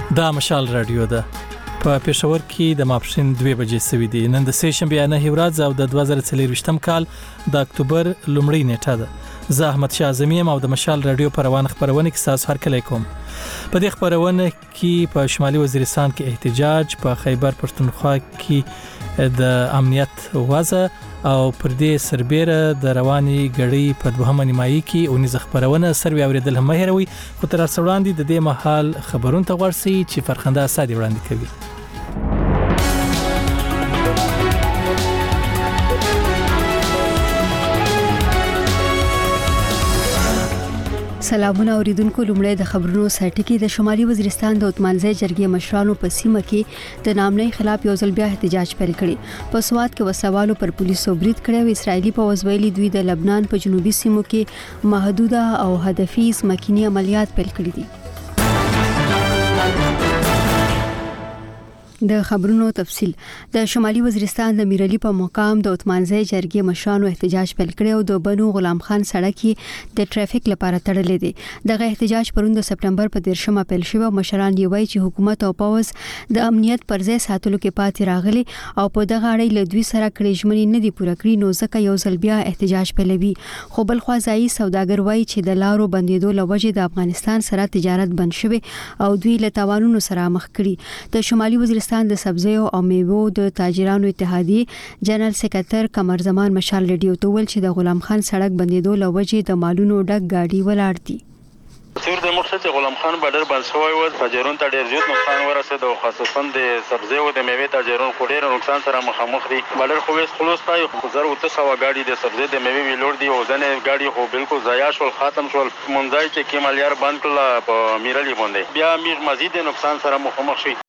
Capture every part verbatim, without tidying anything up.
دا مشال رادیو ده په پېښور کې د ماپښین دوه بجې سوي دي. نن د سه شنبه نه ورځ او د دوه زره څلور کال د اکتوبر لومړۍ نیټه ده. زه احمد شاه اعظمي ام او د مشال رادیو پروان خبرونه کې تاسو هرکلی کوم. په دې خبرونه کې په شمالي وزیرستان کې احتجاج، په خیبر پښتونخوا کې د امنیت وضع او پر دې سربېره د رواني غړي په دوهمه نیمایي کې اونیزه خبرونه سروي اوریدل هم هروي. خو تر څو وړاندې د دې محل خبرونه ته ورسي چې فرخنده ساده وړاندې کوي. سلامونه اوریدونکو. لومړی د خبرونو سرټکی. د شمالي وزیرستان د عثمانزی جرګې مشرانو په سیمه کې د نامنۍ خلاف یو ځل بیا احتجاج پیل کړي. په سواد کې وسوالو پر پولیسو برید کړی او اسرایلی په وزویلي دوی د لبنان په جنوبي سیمو کې محدوده او هدفي ځمکني عملیات پیل کړي دي. د خبرونو تفصیل. د شمالي وزیرستان د میرعلی په مقام د عثمانزی جرګې مشرانو احتجاج پیل کړی او د بنو غلام خان سړک د ټریفیک لپاره تړلې دي. دغه احتجاج پروند د سپټمبر په دیرشمه پیل شو. مشران یې وایي چې حکومت او پوز د امنیت پر ځای ساتلو کې پاتې راغلي او په دغه اړه له دوی سره کړي ژمنې نه دي پوره کړې، نو ځکه یو ځل بیا احتجاج پیلوي. خو بل خوا ځایي سوداګر وایي چې د لارو بندیدو لوجې د افغانستان سره تجارت بند شوی او دوی له تاوانونو سره مخ کړي. د شمالي وزیرستان د سبزیو او میوو د تاجرانو اتحادیه جنرال سکرټر قمر زمان مشال رادیو ته ویل چې د غلام خان سړک بندیدو لوجې د مالونو ډک گاډي ولاړ دي. سیر د مقصد غلام خان بادر بند شوی و، تاجرون ته ډیر زیات نقصان ورسید او خاصتا د سبزیو او د میوې تاجرون خو ډیر نقصان سره مخامخ دي. بادر خو وس خلاص پای خو زر او تاسو غاډي د سبزی د میوې ویلور دي او ځنه غاډي خو بالکل ضایع شول، ختم شول. منځای چې کیمالیار بند کړل په میرعلی باندې بیا میر مزید نقصان سره مخامخ شي.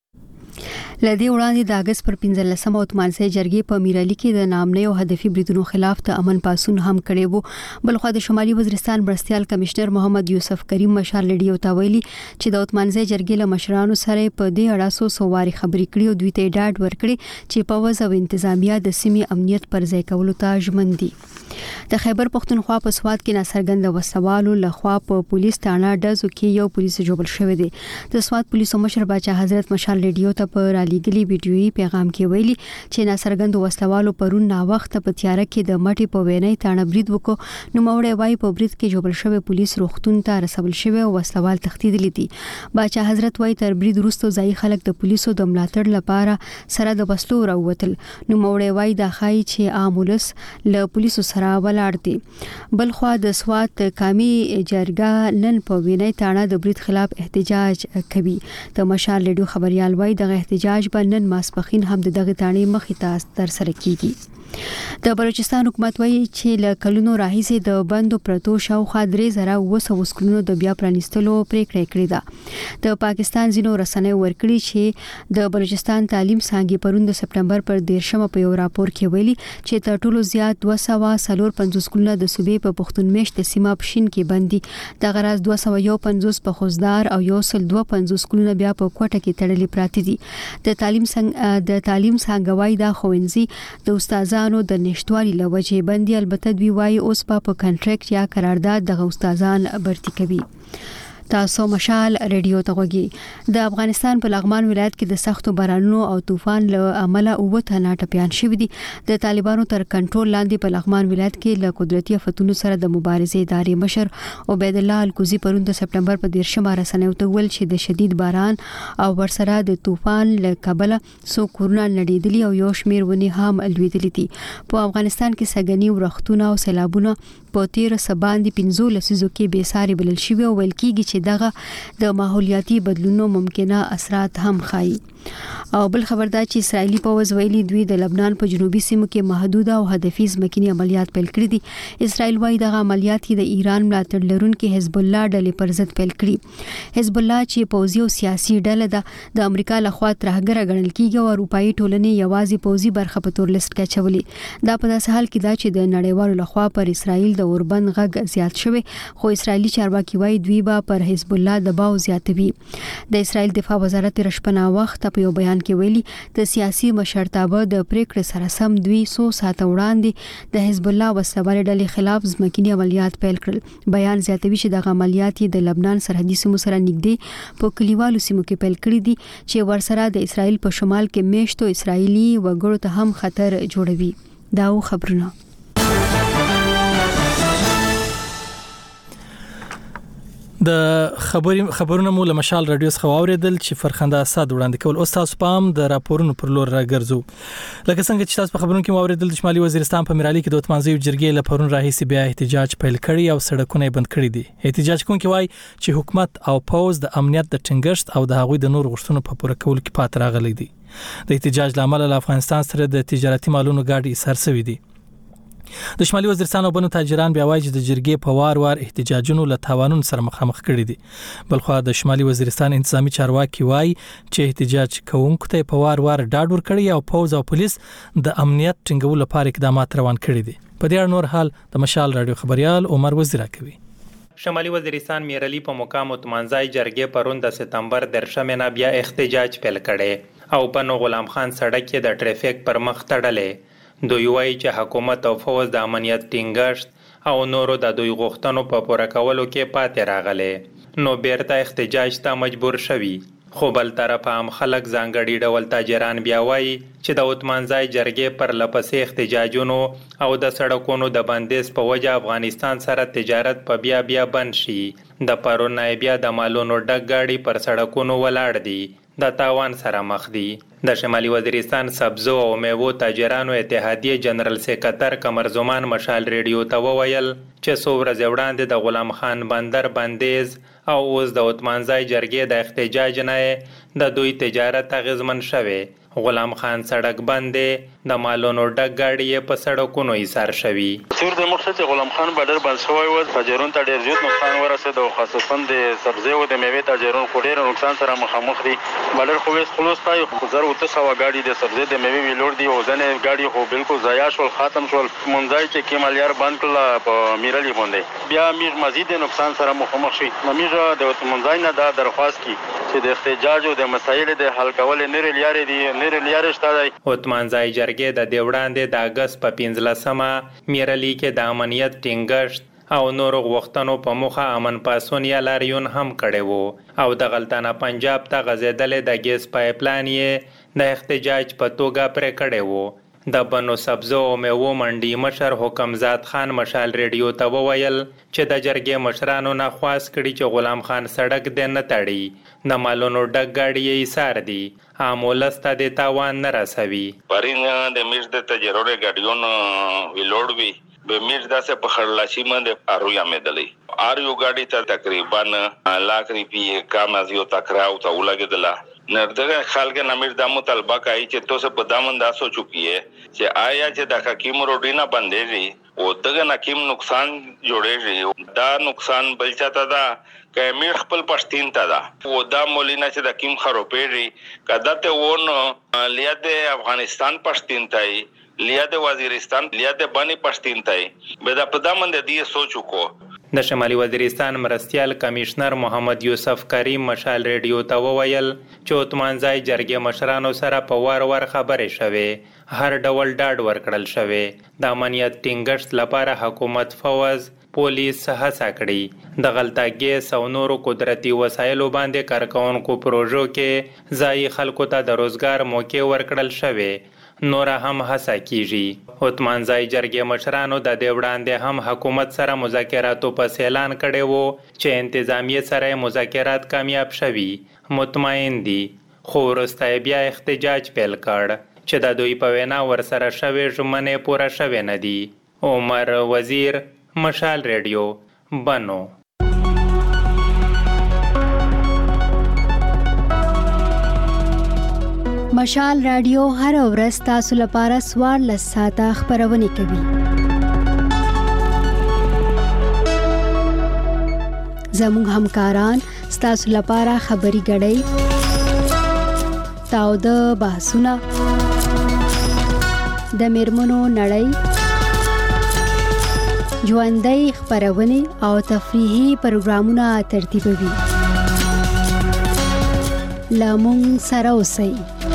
لدی وړاندې د اگست پر پنځلسمه عثمانزی جرګې په میرعلی کې د نامنۍ او هدفي بریدونو خلاف د امن پاسون هم کړي وو. بل خو د شمالي وزیرستان مرستيال کمشنر محمد یوسف کریم مشال رادیو ته ویلي چې د عثمانزی جرګې له مشرانو سره په دې اړه سو سواري خبرې کړي او دوی ته ډاډ ورکړي چې په وځ او انتظامیه د سیمې امنیت پر ځای کولو ته ژمن دي. د خیبر پښتونخوا په سواد کې ناڅرګند وسوالو لخوا په پولیس تاڼه ډزو کې یو پولیس جوړ شوی دی. د سواد پولیسو مشر باچا حضرت مشال رادیو ته په رالیګلی ویډیويي پیغام کې ویلي چې ناڅرګند وسوالو پرون نا وخت په تیاره کې د مټي په وینې تاڼه برید وکړو. نو موړې وای په برید کې جوړ شوی پولیس روختون ته رسول شوی او وسوال تختیدلی دي. باچا حضرت وای تر برید وروسته ځای خلک د پولیسو د ملاتړ لپاره سره د بسلو راووتل. نو موړې وای د خای چې عامولس له پولیسو سره ولاړ دي. بل خو د سواد کامی جرګه نن په وینې تاڼه د برید خلاف احتجاج کوي. د مشال رادیو خبريال وای د احتجاج په نن ماسپخین هم د دغه تاڼې مخې ته تر سره کیږي. د بلوچستان حکومت وایي چې له کلونو راهیسې د بندو پرتو شاوخوا درې زره وسو وسکلونو د بیا پرانیستلو پریکړه کړې ده. د پاکستان ځینو رسنیو ورکړي چې د بلوچستان تعلیم څانګې پروند د سپټمبر پر دیرشمه په یو راپور کې ویلي چې تر ټولو زیات دوه سوه څلور پنځوس کلونه د صوبې په پښتون میشت سیمه پښین کې بندي. د غراز دوه سوه یو پنځوس په خوزدار او یو سل دوه پنځوس کلونه بیا په کوټه کې تړلي پراته دي. د تعلیم څنګه د تعلیم څنګه وای د خوینځي د استادانو د نشټوالي لوجې بندي. البته دوی وایي اوس په کنټریکټ یا قرارداد د استادان برتی کوي. تاسو مشال رادیو ته غوږی. د افغانستان په لغمان ولایت کې د سختو بارانونو او طوفان له امله اوته ناټپیان شوې دي. د طالبانو تر کنټرول لاندې په لغمان ولایت کې له قدرتي آفتونو سره د مبارزې ادارې مشر عبید الله الکوزی پروند د سپټمبر په دیرشمه رسنیو ته ویل چې د شدید باران او ورسره د طوفان له کبله سو کورونه نړیدلي او یو شمیر ونی هم لویدلي دي. په افغانستان کې سګنی ورختونه او سیلابونه په تیر سباندې پنځو لسیزو کې بې ساري بلل شوی او ویل کېږي چې دغه د ماحولیاتي بدلونونو ممکنه اثرات هم ښایي. او بل خبردار چې اسرایلی پوز ویلي دوی د لبنان په جنوبي سیمو کې محدوده او هدفي ځمکني عملیات پیل کړي دي. اسرایل وايي دغه عملیات د ایران ملاتړ لرونکي حزب الله ډلې پر ضد پیل کړي. حزب الله چې پوزي او سیاسي ډله ده د امریکا لخوا ترهګره ګڼل کیږي او اروپאי ټولنې یوازې پوزي برخه په تور لیست کې چولې. دا په داسې حال کې دا چې د نړیوالو لخوا پر اسرایل د اوربند غږ زیات شوی، خو اسرایلی چارواکي وايي دوی به پر حزب الله دباو زیاتوي. د اسرایل دفاع وزارت رشپنا وخت په یو بیان کې ویلي د سیاسي مشرتابه د پریکړې سره سم دوی څو ساعته وړاندې د حزب الله وسلوال ډلې خلاف ځمکني عملیات پیل کړل. بیان زیاتوي چې د عملیات د لبنان سرحدي سیمو سره نږدې په کلیوالو سیمو کې پیل کړي دي چې ورسره د اسرایل په شمال کې میشتو اسرایلی وګړو ته هم خطر جوړوي. دا خبرونه د خبري خبرونه مو له مشال رادیو څخه اوریدل چې فرخنده اسد وړاندې کول. او تاسو پام د راپورونو پر لور راګرځو. لکه څنګه چې تاسو په خبرونو کې اوریدل د شمالي وزیرستان په میرالي کې د اتمانځي جرګې له پرون راهیسې بیا احتجاج پیل کړی او سړکونه بند کړی دي. احتجاج کوونکي وایي چې حکومت او پوز د امنیت د ټینګښت او د هغوی د نور غوښتنو په پوره کولو کې پات راغلي دي. د احتجاج لامل له افغانستان سره د تجارتي مالونو ګاډي ایثار شوی دي. د شمالي وزیرستان او بنو تاجران بیا وایي چې د جرګې په وار وار احتجاجونو له تاوانونو سره مخامخ کړي دي. بلخو د شمالي وزیرستان انتظامی چارواکي وایي چې احتجاج کوونکو ته په وار وار ډاډ ورکړي او پوز او پولیس د امنیت ټینګولو لپاره اقدامات روان کړي دي. په دې اړه نور حال د مشال رادیو خبريال عمر وزیر کوي. شمالي وزیرستان میرلی په مقام اتمانځای جرګې پرون د سپتمبر درشمه بیا احتجاج پیل کړي او په نو غلام خان سړک کې د ټریفیک پر مخ تړلې. دوی وایي چې حکومت او فوز د امنیت ټینګښت او نورو د دوی غوښتنو په پوره کولو کې پاتې راغلي، نو بیرته احتجاج ته مجبور شوي. خو بل طرف هم خلک ځانګړي ډول تاجران بیا وایي چې د اتمانځای جرګې پر لپسې احتجاجونو او د سړکونو د بندیز په وجه افغانستان سره تجارت په بیا بیا بند شي. د پرون بیا د مالونو ډک ګاډي پر سړکونو ولاړ دي، د تاوان سره مخ دي. د شمالي وزیرستان سبزو او میوو تاجرانو اتحادیه جنرال سیکرټر قمر زمان مشال ریډیو ته وویل چې څو ورځې وړاندې د غلام خان بندر بندیز او اوس د اتمانځای جرګې د احتجاج نه د دوی تجارت اغیزمن شوی. غلام خان سړک بندې د مالونو ډک ګاډي په سړکونو ایثار شوی. تیر د مخ څخه غلام خان بادر بند شوی و، تاجرون ته ډیر زیات نقصان ورسید او خاصتا د سبزی او د میوې تاجرون خو ډیر نقصان سره مخامخ دي. بادر خو وس خلاص تای خو زر او تسو ګاډي د سبزی د میوې ویلور دي او ځنه ګاډي خو بالکل ضایع شول، ختم شول. منځای کې کیمالیار بند کړل په میرلی باندې. بیا میغ مزید نقصان سره مخامخ شي. میغه د منځای نه دا درخواست کی چې د احتجاج او د مسایل د حل کول نه لري دي اتمانځای جرګې د دیوړاندې د اگست په پنځلسمه میرلی کې د امنیت ټینګښت او نور غوښتنو په مخه امن پاسون یا لاریون هم کړي وو او د غلطانه پنجاب ته غځېدلې د ګیس پایپلاین یې د احتجاج په توګه پرې کړي وو. د بنو سبزو او میوو منډي مشر حکمزاد خان مشال ریډیو ته وویل چې د جرګې مشرانو نه خواست کړي چې غلام خان سړک دې نه تړي، د مالونو ډک ګاډي یې ایثار دي، عامولسته د تاوان نه رسوي. پرین د میز د تجربه ګاډیون ویلوړ وی به میز داسه په خړلاشي باندې ارویا مېدلې ار یو ګاډي ته تقریبا لاک روپیه کم از یو تکراو ته ولګیدله. نردغه خلک نمیر د مطالبه کوي چې تاسو په دامن دا سوچو کیه چې آیا چې د حکیم روډینا باندې او دغه نکیم نقصان جوړېږي، دا نقصان بل چاته دا کمیر خپل پښتین ته دا او دا مولینا چې د کیم خروپېږي کدا ته ون لیا د افغانستان پښتین ته لیا د وزیرستان لیا د بانی پښتین ته به دا په دامن د دې سوچو کو. د شمالي وزیرستان مرستیال کمشنر محمد یوسف کریم مشال ریډیو ته وویل چې اتمانځای جرګې مشرانو سره په وار وار خبرې شوې، هر ډول ډاډ ورکړل شوې. د امنیت ټینګښت لپاره حکومت، فوز، پولیس هڅه کړې. د غلطه ګیس او نورو قدرتي وسایلو باندې کارکونکو پروژو کې ځایي خلکو ته د روزګار موقع ورکړل شوې، نور هم هڅه کیږي. اتمانځای جرګې مشرانو د دې وړاندې هم حکومت سره مذاکراتو په اعلان کړي وو چې انتظامیه سره مذاکرات کامیاب شوي، مطمئن دي. خو وروسته بیا احتجاج پیل کړ چې د دوی په وینا ورسره شوې ژمنې پوره شوې نه دي. عمر وزیر، مشال ریډیو، بنو. مشال رادیو هر ورځ تاسو لپاره څوارلس ساعته خبرونه کوي. زموږ همکاران ستاسو لپاره خبري غړي، تاوده بحثونه، د میرمنو نړۍ، ژوندۍ خبرونه او تفریحي پروګرامونه ترتیبوي. لامون سره اوسئ.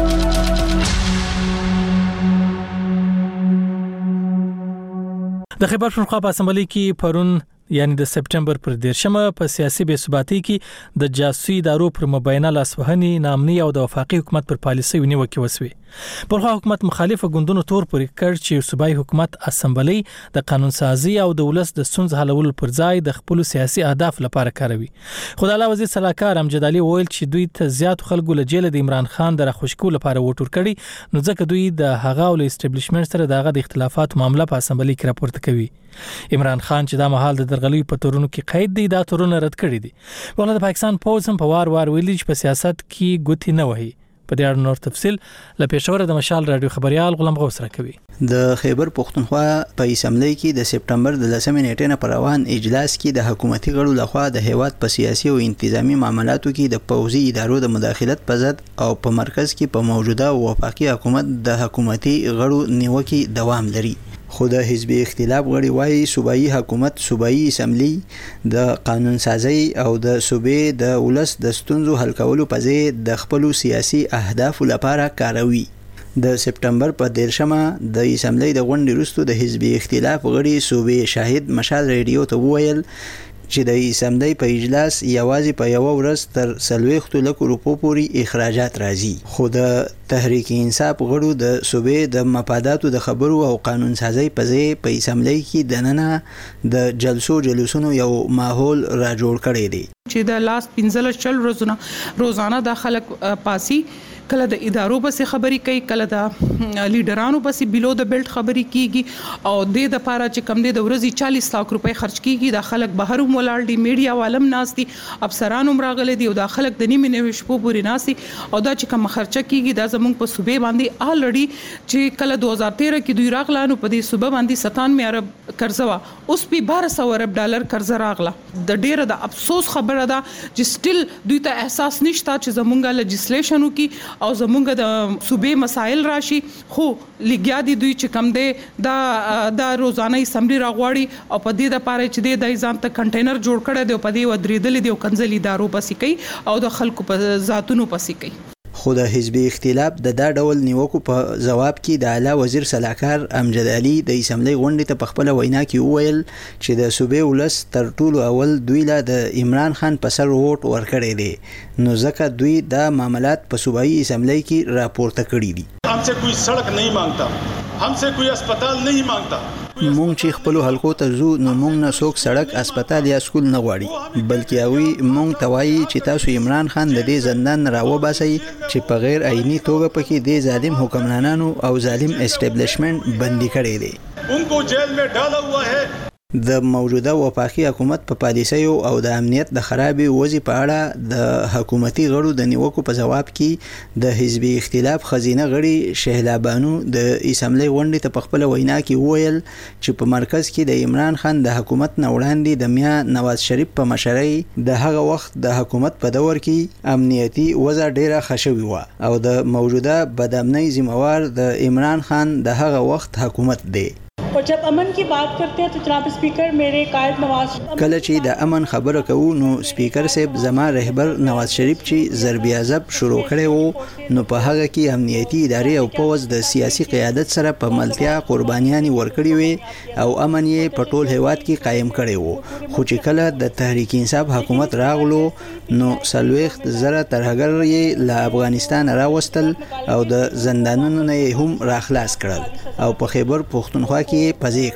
د خیبر پښتونخوا په اسمبلی کې پرون یعنی د سپټمبر پر دیرشمه په سیاسي بې ثباتۍ کې د جاسوسي ادارو پر مبینه لاسوهنې نامني او د وفاقي حکومت پر پالیسۍ نیوکه وسوي. په خو حکومت مخالفه ګوندونو تور پر کړ چې صوبایي حکومت اسمبلی د قانون سازي او د ولس د ستونزې حلولو پر ځای د خپل سیاسي اهداف لپاره کاروي. خدای وزیر صلاحکار امجد علي وویل چې دوی ته زیات خلکو له جیل د عمران خان د راخوشکو لپاره وټور کړي، نو ځکه دوی د هغه ول اسټابلیشمنت سره دغه د اختلافات معاملې په اسمبلی کې راپورته کوي. عمران خان چې د مهال د درغلي په تورونو کې قید دی دا تورونه رد کړی دي. ولله د پاکستان پوز هم په وار وار ویلي چې په سیاست کې ګوتی نه وهي. په دې اړه نور تفصيل له پېښور د مشال رادیو خبريال غلام غوث راکوي. د خیبر پښتونخوا په اسمبلی کې د سپټمبر د لسمې نیټې نه پر روان اجلاس کې د حکومتي غړو لخوا د هیواد په سیاسي او انتظامی معاملاتو کې د پوځي ادارو د مداخلت په ضد او په مرکز کې په موجوده وفاقي حکومت د حکومتي غړو نیوکې دوام لري. خو د حزبي اختلاف غړي وايي صوبایي حکومت صوبایي اسمبلی د قانون سازي او د صوبې د ولس د ستونزو حل کولو په ځای د خپل سیاسي اهداف لپاره کاروي. د سپټمبر په دیرشمه د اسمبلی د غونډې وروسته د حزبي اختلاف غړي صوبې شاهد مشال ریډیو ته وویل چې د اسمبلی په اجلاس یوازې په یو ورځ تر سلويخت لک روپو پورې اخراجات راځي. خو د تحریک انصاف غړو د صوبې د مفاداتو د خبرو او قانون سازي په ځای په اسمبلی کې د نننه د جلسو جلوسونو یو ماحول را جوړ کړی دی چې د لاس پنځل چل روزانه روزانه د خلک پاسي کله د ادارو پسې خبري کوي، کله د لیډرانو پسې بیلو د بیلټ خبري کیږي او د د پاره چې کم د ورځې چالیس لک روپۍ خرج کیږي. د خلک بهر ولاړ دي، میډیا عالم ناشتي، افسرانو مراغلي دي او د خلک د نیمه نیمه شپو پورې ناشتي او دا چې کوم خرچه کیږي دا زموږ په صوبې باندې الریډي چې کله دو هزار تیرہ کې دوی راغلانو په دې صوبې باندې ستانوي ارب قرضه وا، اوس په بارہ سو ارب ډالر قرضه راغله. د ډیره د افسوس خبره ده چې سټیل دوی ته احساس نشته چې زمونږه لیجسلیشن وکي او زمونږ د صوبې مسائل راشي. خو لګیا دي دوی چې کم دی دا د روزانه اسمبلی راغواړي او په دې د پاره چې د ځان ته کنټینر جوړ کړي دی او په دې ودرېدل دي او کنځلي دارو پسې کوي او د خلکو په ذاتونو پسې کوي. خو د حزبي اختلاف د دا ډول نیوکو په جواب کې د اعلی وزیر صلاحکار امجد علي د اسمبلی غونډې ته په خپل وینا کې وویل چې د صوبې ولس تر ټولو اول دوی له د عمران خان په سر ووټ ورکړی دی، نو ځکه دوی دا معاملات په صوبایي اسمبلی کې راپورته کړي دي. हमसे कोई सड़क नहीं मांगता, हमसे कोई अस्पताल नहीं मांगता. مونږ چې خپل حلقو ته ځو نو مونږ نه څوک سړک، اسپیټال یا سکول نه غواړي، بلکې اوی مونږ ته وایي چې تاسو عمران خان د دې زندان راوباسئ چې په غیر عیني توګه پکې د ظالم حکمرانانو او ظالم اسټابلیشمنت بندي کړي دي. उनको जेल में डाला हुआ है. د موجوده وفاقي حکومت په پالیسۍ او د امنیت د خرابې وضع په اړه د حکومتي غړو د نیوکو په جواب کې د حزبي اختلاف خزینه غړي شهلا بانو د اسمبلی غونډې ته په خپل وینا کې وویل چې په مرکز کې د عمران خان د حکومت نه وړاندې د میا نواز شریف په مشرۍ د هغه وخت د حکومت په دور کې امنیتي وضع ډیره ښه شوې وه او د موجوده بدامنۍ ذمہوار د عمران خان د هغه وخت حکومت دی. और जब अमन की बात करते हैं तो जनाब स्पीकर मेरे कायद नवाज کله چې د امن خبره کوو نو سپیکر صاحب زما رهبر نواز شریف چې ضرب عذاب شروع کړي وو نو په هغه کې امنیتي ادارې او پوز د سیاسي قیادت سره په ملتیا قربانیان ورکړي وي او امن یې په ټول هیواد کې قائم کړي وو. خو چې کله د تحریک انصاف حکومت راغلو نو سلويخت زره ترهګر یې له افغانستان راوستل او د زندانونو نه هم راخلاص کړل او په خیبر پښتونخوا کې پځې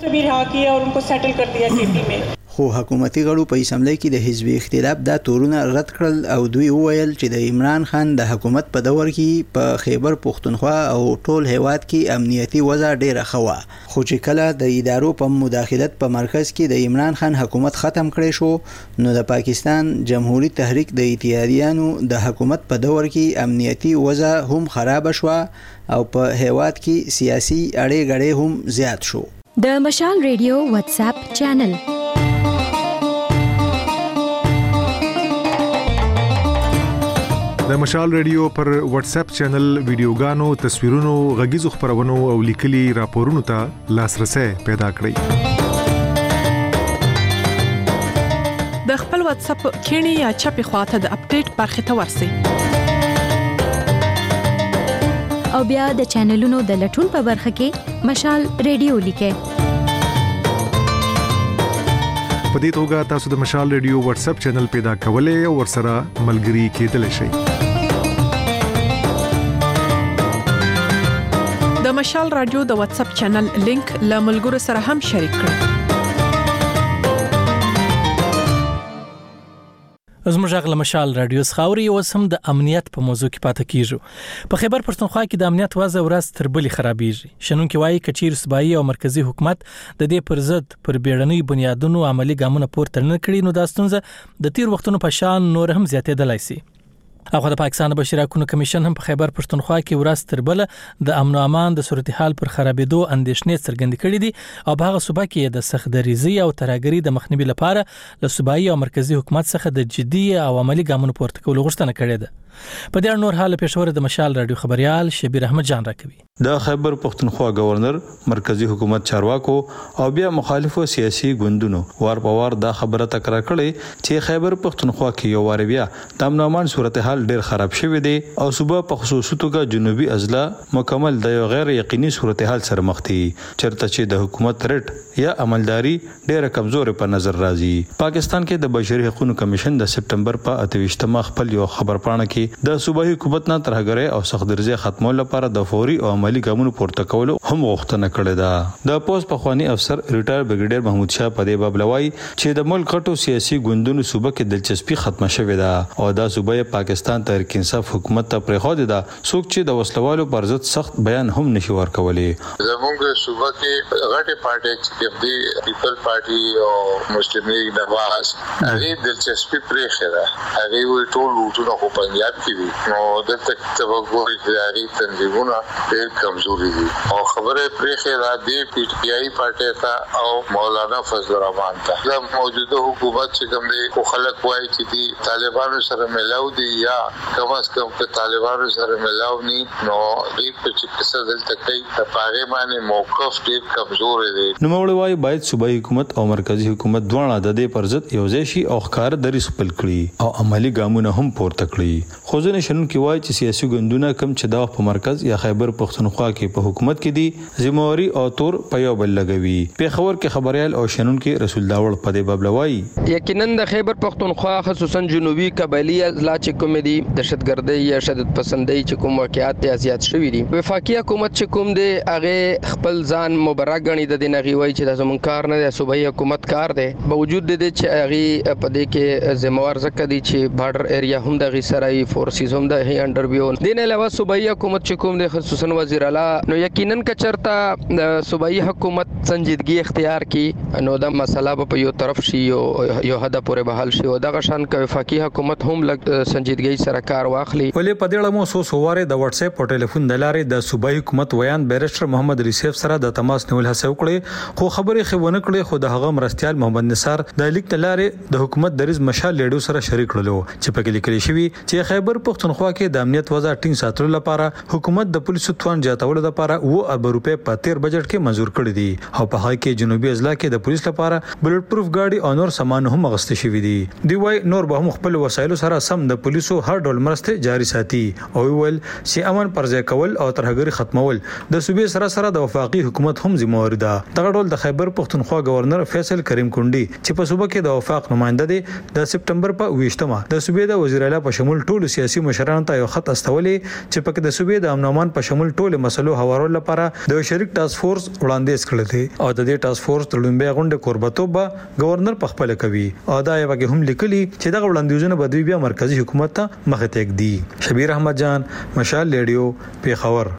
کړل. خو حکومتي غړو په اسمبلی کې د حزبي اختلاف دا تورونه رد کړل او دوی وویل چې د عمران خان د حکومت په دور کې په خیبر پښتونخوا او ټول هیواد کې امنیتي وضع ډیره ښه وه. خو چې کله د ادارو په مداخلت په مرکز کې د عمران خان حکومت ختم کړی شو نو د پاکستان جمهوریت تحریک د اتحادیانو د حکومت په دور کې امنیتي وضع هم خراب شو او په هیواد کې سیاسي اړې غړې هم زیات شو. د مشال ریډیو واتس اپ چینل د مشال ریډیو پر واتس اپ چینل ویډیوګانو، تصویرونو، غږیزو خبرونو او لیکلي راپورونو ته لاسرسي پیدا کړئ. واتس اپ کینی یا چپی خواته د اپډیټ برخه ته ورسی او بیا د چینلونو د لټون په برخه کې مشال ریډیو لیکه. په دې توګه تاسو د مشال ریډیو واتس اپ چینل پیدا کولای او ورسره ملګري کېدلی شئ. د مشال رادیو د واتس اپ چینل لینک له ملګرو سره هم شریک کړئ. زموږ غږ مشال رادیو خاوري او سم د امنیت په موضوع کې پاتې کیږو. په خیبر پښتونخوا کې د امنیت وضع ورځ تر بلې خرابېږي. شنونکو وايي کچیر صوبایي او مرکزی حکومت د دې پر ضد پر بیړنۍ بنیادونو عملی ګامونه پورته نه کړي نو دا ستونزه د تیر وختونو په شان نور هم زیاتېدلای شي. او د پاکستان بشري حقوقو کمیشن هم په خیبر پښتونخوا کې ورځ تر بل د امن او امان د صورتحال پر خرابېدو اندېښنې څرګندې کړې دي او په هغه صوبه کې د سختدریزي او ترهګرۍ د مخنیوي لپاره له صوبایي او مرکزی حکومت څخه د جدي او عملی ګامونو پورته کولو غوښتنه کړې ده. په دې نور حال پېښور د مشال رادیو خبريال شبیر احمد جان راکوي. د خیبر پښتونخوا گورنر مرکزی حکومت چارواکو او بیا مخالفو سیاسي ګوندونو وار په وار دا خبره تکرار کړي چې خیبر پښتونخوا کې یو وار بیا د امن امان صورتحال ډیر خراب شوی دی او صوبه په خصوصي توګه جنوبي اضلاع مکمل د یو غیر یقیني صورتحال سره مخ دي چرته چې د حکومت رټ یا عملداري ډیره کمزوري په نظر راځي. پاکستان کې د بشري حقوقو کمیشن د سپټمبر په اتويشتمه خپل یو خبرپاڼه کې د صوبایي حکومت نه ترهګرۍ او سختدریزي ختمولو لپاره د فوري او عملی ګامونو پورته کولو هم غوښتنه کړې ده. د پوسټ پخوانی افسر ریټایر بریګیډیر محمود شاه په دې باب لوي چې د ملک غټو سیاسي ګوندونو صوبه کې دلچسپي ختمه شوې ده او دا صوبه پاکستان تحریک انصاف حکومت ته پرېښود ده څوک چې د وسلوالو پر ضد سخت بیان هم نشي ورکولای. زموږ صوبه کې غټه پارټي چې د پیپل پارټي او مسلم لیگ نواز هغه دلچسپي پرېښه ده هغه وی ټول وټونه په پنجاب کې دي نو د تک تبګوري اداري تنظیمونه ډېر کمزوري دي او خبره پرېښه ده د پی ټی آی پارټي ته او مولانا فضل الرحمن ته د موجوده حکومت چې کوم دي خو خلک وایي چې دي طالبانو سره ملاو دي یا کم از کم په طالبانو سره ملاو ني نو دې په چې څه دلته کوي د پاره باندې موقف ډېر کمزوري دي. نو موږ وایي باید صوبایي حکومت او مرکزی حکومت دواړه د دې پر ضد یو ځای شي او ښکار درې خپل کړي او عملی ګامونه هم پورته کړي. خو ځنې شنونکي وایي چې سیاسي ګوندونه کم چې دا په مرکز یا خیبر پښتونخوا کې په حکومت کې دي ذمہواری او تور په یو بل لګوي. پیښور کې خبريال او شنونکي رسول داوړ په دې باب لوي یقینا د خیبر پښتونخوا خصوصا جنوبي قبایلی اضلاع چې کوم دي دهشتګردۍ یا شدت پسندۍ چې کوم واقعیات ته زیات شوي دي وفاقي حکومت چې کوم دي هغه خپل ځان مبرک غني د دینغي وایي چې د زمون کار نه د صوبایي حکومت کار دی باوجود د دې چې هغه په دې کې ذمہوار زکه دي چې بارډر ایریا هم د غیسرای فورسز هم د هي انډرویو دین علاوه صوبایي حکومت چې کوم د خصوصا وزیر اعلی نو یقینا کچرتا د صوبایي حکومت سنجیدګي اختیار کی نو دا مسله په یو طرف شي یو یو حد پورې بحال شي او د غشان ک وفاقي حکومت هم لګ سنجیدګي سره کار واخلي. ولې په دې اړه مو سو سواره د واتس اپ او ټلیفون د لارې د صوبایي حکومت ویان بیرسټر محمد ریسیف سره د تماس نیول هڅه وکړي خو خبرې خونه کړې خو د هغه مرستيال محمد نثار د لیک د لارې د حکومت دریز مشال لیډو سره شریک کړلو چې په کې لیکل شوی چې خیبر پښتونخوا کې د امنیت وضع ټینګ ساتلو لپاره حکومت د پولیسو توان زیاتولو لپاره و ارب روپے په تیر بجټ کې منزور کړی دي او په هغه کې جنوبي اضلاع کې د پولیس لپاره بلټ پروف ګاډي او نور سامان هم غوښتل شوی دي. دی وايي نور به هم خپل وسایلو سره سم د پولیسو هر ډول مرسته جاري ساتي او ویل چې امن پرځای کول او ترهګری ختمول د صوبې سره سره د وفاقي حکومت هم ذمہوار ده. دغه ډول د خیبر پښتونخوا گورنر فیصل کریم کونډي چې په صوبه کې د وفاق نمائنده دي د سپټمبر په ویشتمه د صوبې د وزیر اعلی په شمول ټول سیاسي مشرانو ته یو خط استولې چې په د صوبې د امن امان په شمول ټول مسلو هوارولو لپاره د شریک ټاسک فورس وړاندیز کړل دي او د دې ټاسک فورس تړونبه غونډه کوربتوب گورنر په خپل کوي او دا یو کې هم لیکلي چې دغه وړاندیزونه به دوی بیا مرکزی حکومت ته مخه تک دي. شبیر احمد جان مشال ریډیو پیښور.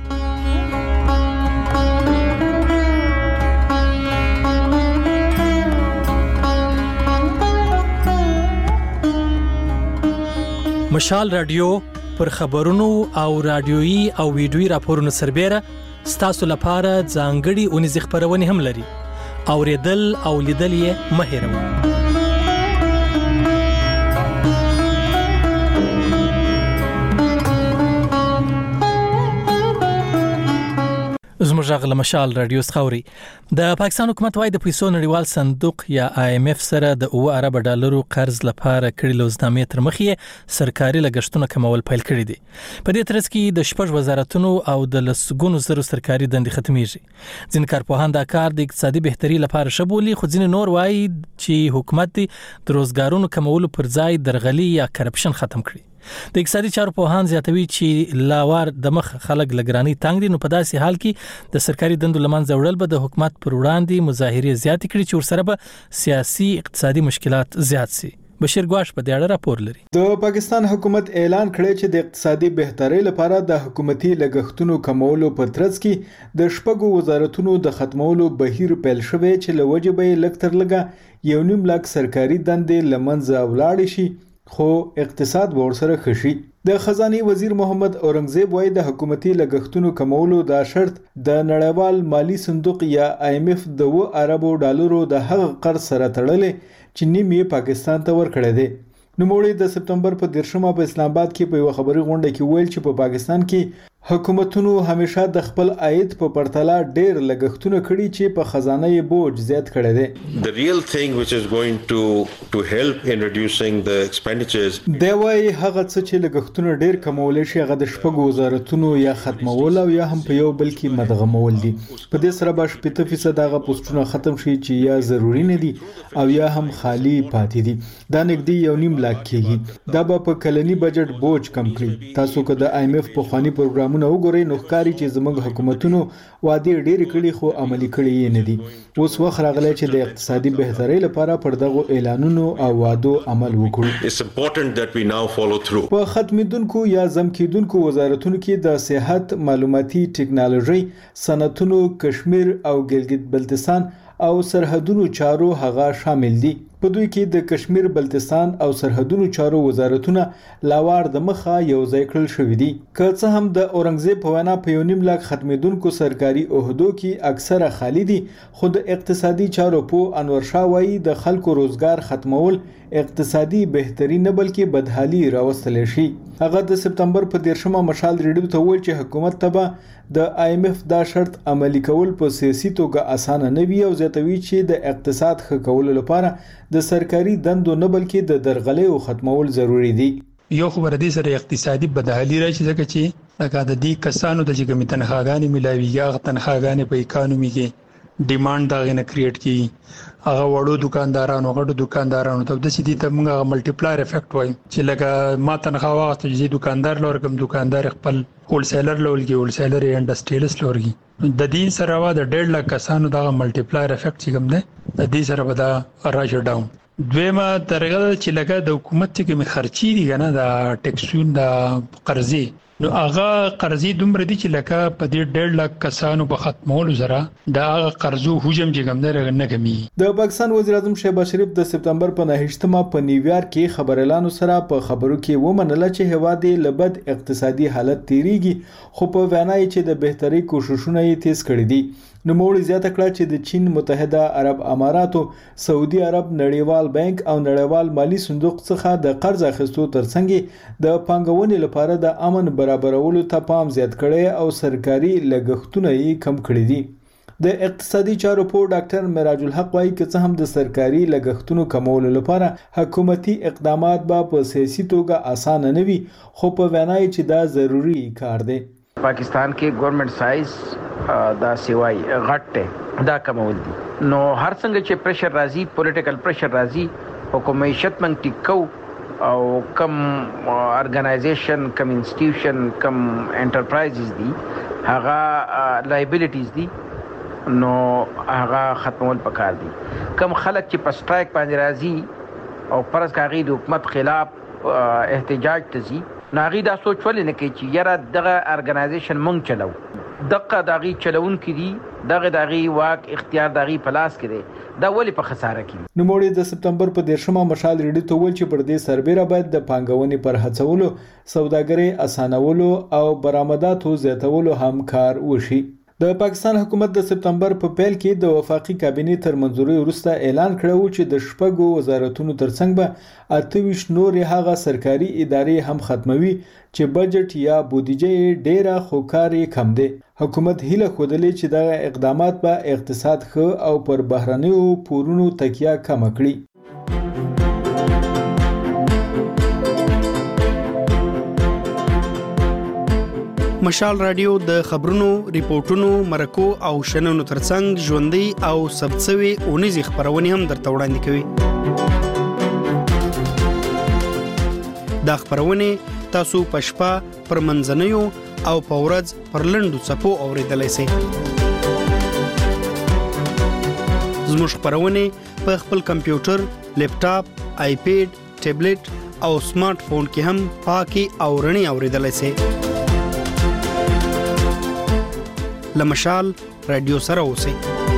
مشال رادیو پر خبرونو او رادیويي او ویډیويي راپورونو سربېره ستاسو لپاره ځانګړي اونیز خبرونه هم لري. اوریدل او لیدل یې مه هېروئ. زموږ غږ مشال رادیو خوري. د پاکستان حکومت وايي د پیسو نړیوال صندوق یا آی ایم اف سره د اوه ارب ډالرو قرض لپاره کړي لوزنامې تر مخې سرکاري لګښتونه کمول پیل کړي دي. په دې ترڅ کې د شپږ وزارتونو او د لسګونو زرو سرکاري دندې ختميږي. ځین کارپوهان دا کار د اقتصادي بهتري لپاره شبولي، خو ځین نور وايي چې حکومت د روزګارونو کمولو پر ځای درغلي یا کرپشن ختم کړي. د اقتصادي چارو پوهان زیاتوي چې لاوار د مخ خلک لګرانی تنګ دي، نو په داسې حال کې د سرکاري دندو لمنځه وړل به د حکومت پر وړاندې مظاهرې زیات کړي چې ورسره به سیاسي اقتصادي مشکلات زیات سي. بشیر ګواش په دې اړه راپور لري. د پاکستان حکومت اعلان کړی چې د اقتصادي بهترۍ لپاره د حکومتي لګښتونو کمولو په ترڅ کې د شپږو وزارتونو د ختمولو بهیر پیل شوی چې لوجه به لکتر لګا یو نیم لاک سرکاري دندې لمنځه ولاړ شي، خو اقتصاد ورسره خشي. د خزانه وزیر محمد اورنګزیب وايي د حکومتي لګښتونو کمولو دا شرط د نړیوال مالی صندوق یا آی ایم اف د اوه اربو ډالرو د هغه قرض سره تړلې چې نیم یې پاکستان ته ورکړی دی. نوموړي د سپتمبر په دیرشمه په اسلام آباد کې په یو خبري غونډه کې ویل چې په پاکستان کې حکومتونو همیشه د خپل عاید په پرتله ډېر لګښتونه کړي چې په خزانه یې بوج زیات کړی دی. The real thing which is going to to help in reducing the expenditures دی وايي هغه څه چې لګښتونه ډېر کمول شي هغه د شپږو وزارتونو یا ختمول او یا هم په یو بل کې مدغمول دي. په دې سره به شپږ فیصد هغه پوسټونه ختم شي چې یا ضروری نه دي او یا هم خالی پاتې دي. دا نږدې یو نیم لاک کېږي. دا به په کلنی بجټ بوج کم کړي. تاسو که د آی ایم اف په خواني پروګرام نو وګورئ نو ښکاري چې زموږ حکومتونو وعده ډېر کړي خو عملي کړي یې نه دي. اوس وخت راغلی چې د اقتصادي بهترۍ لپاره پر دغه اعلانونو او وعدو عمل وکړو. It's important that we now follow through. په ختمیدونکو یا زم کېدونکو وزارتونو کې د صحت، معلوماتي ټکنالوژي، صنعتونو، کشمیر او ګلګت بلتستان او سرحدونو چارو هغه شامل دي. په دوی کې د کشمیر، بلتستان او سرحدونو چارو وزارتونه لاوار د مخه یو ځای کړل شوې دي. که څه هم د اورنګزیب په وینا په یو نیم لاک ختمیدونکو سرکاري عہدو کې اکثره خالی دي، خو د اقتصادي چارو په انور شاه وایي د خلکو روزګار ختمول اقتصادي بهتري نه بلکې بدحالي راوستل شي. هغه د سپتمبر په دیرشمه مشال ریډیو ته ویل چې حکومت ته به د آی ایم اف دا شرط عملی کول په سیاسي توګه اسانه نه وي او زیاتوي چې د اقتصاد ښه کولو لپاره د سرکاري دندو نه بلکې د درغلۍ او ختمول ضروری دي. یو خبر دې سره اقتصادي بدحالي راشي ځکه چې لکه د دې کسانو د چې کوم تنخواګانې ملاويږي هغه تنخواګانې په اکانومي کې ډیماند دا غنه کریټ کی هغه وړو دکاندارانو غټو دکاندارانو ته د سې دي ته موږ ملټی پلایر افیکټ وایي چې لکه ما تنخوا واغسته چې دکاندار لور کوم دکاندار خپل هول سیلر لولګي هول سیلر انډستریالست لورګي د دې سره وا د ډېر لک کسانو دا ملټی پلایر افیکټ چې کوم ده د دې سره ودا راشه ډاون. دویمه طریقه چې لکه د حکومت کې می خرچي دي کنه د ټیکسون د قرضې نو هغه قرضې دومره دي چې لکه په دې ډېر لک کسانو په ختمولو سره د هغه قرضو حجم چې کوم نه نه کمی. د پاکستان وزیر اعظم شهباز شریف د سپتمبر په نهشتمه په نیویارک کې خبريالانو سره په خبرو کې ومنله چې هواد لبد اقتصادي حالت تیریږي، خو په وینا یې چې د بهتري کوششونه یې تیز کړي دي. نو موږ زیاته کړه چې د چین متحده عرب اماراتو، سعودي عرب، نړیوال بانک او نړیوال مالی صندوق څخه د قرض اخیستو ترڅنګ د پانګونې لپاره د امن برابرولو ته پام زیات کړي او سرکاري لګښتونه یې کم کړي دي. د اقتصادي چارو په ډاکټر معراج الحق وايي چې څه هم د سرکاري لګښتونو کمولو لپاره حکومتي اقدامات به په سیاسي توګه اسانه نه وي، خو په وینا یې چې دا ضروری کار دی. پاکستان کې ګورنمنت سایز دا سیوای غټه دا کمول دي. نو هر څنګه چې پریشر راځي، پولیټیکل پریشر راځي، حکومت من ټیکو او کم ارګنایزیشن، کم انسټیټیوشن، کم انټرپرایزز دي هغه لایبیلیټیز دي نو هغه ختمول پکار دي. کم خلک چې په سټرایک باندې راځي او پرز کاغی د حکومت خلاف احتجاج ته ځي ناغي دا سوچ ولې نه کوي چې یاره دغه ارګنایزیشن مونږ چلو، دغه داغي چلون کړي، دغه داغي واک اختیار داغي پلاس کړي، دا ولې په خساره کې. نو موږ د سپتمبر په دیرشمه مشال ریډیو ته ول چې پر دې سربېره باید د پانګونې پر هڅولو، سوداګرۍ اسانولو او برآمداتو زیاتولو هم کار وشي. د پاکستان حکومت د سپتمبر په پیل کې د وفاقي کابینې تر منځوري وروسته اعلان کړو چې د شپږو وزارتونو ترڅنګ به اته ویشت نور هغه سرکاري ادارې هم ختموي چې بجټ یا بودیجه ډیره خوکاري کم دی. حکومت هیله خودلې چې دا اقدامات به اقتصاد ښه او پر بهرنیو پورونو تکیه کم کړي. مشال رادیو د خبرونو، ریپورتونو، مرکو او شننو ترڅنګ ژوندۍ او ثبتسوي اونیزي خبرونه هم درته وړاندې کوي. دا خبرونه تاسو په شپه، پر منځنیو او په ورځ پر لنډو څپو اوریدلای شئ. زموږ خبرونه په خپل کمپیوټر، لیپټاپ، آیپیډ، ټابلیټ او سمارټ فون کې هم پاکي او رڼي اوریدلای شئ. لمشال رادیو سره اوسئ.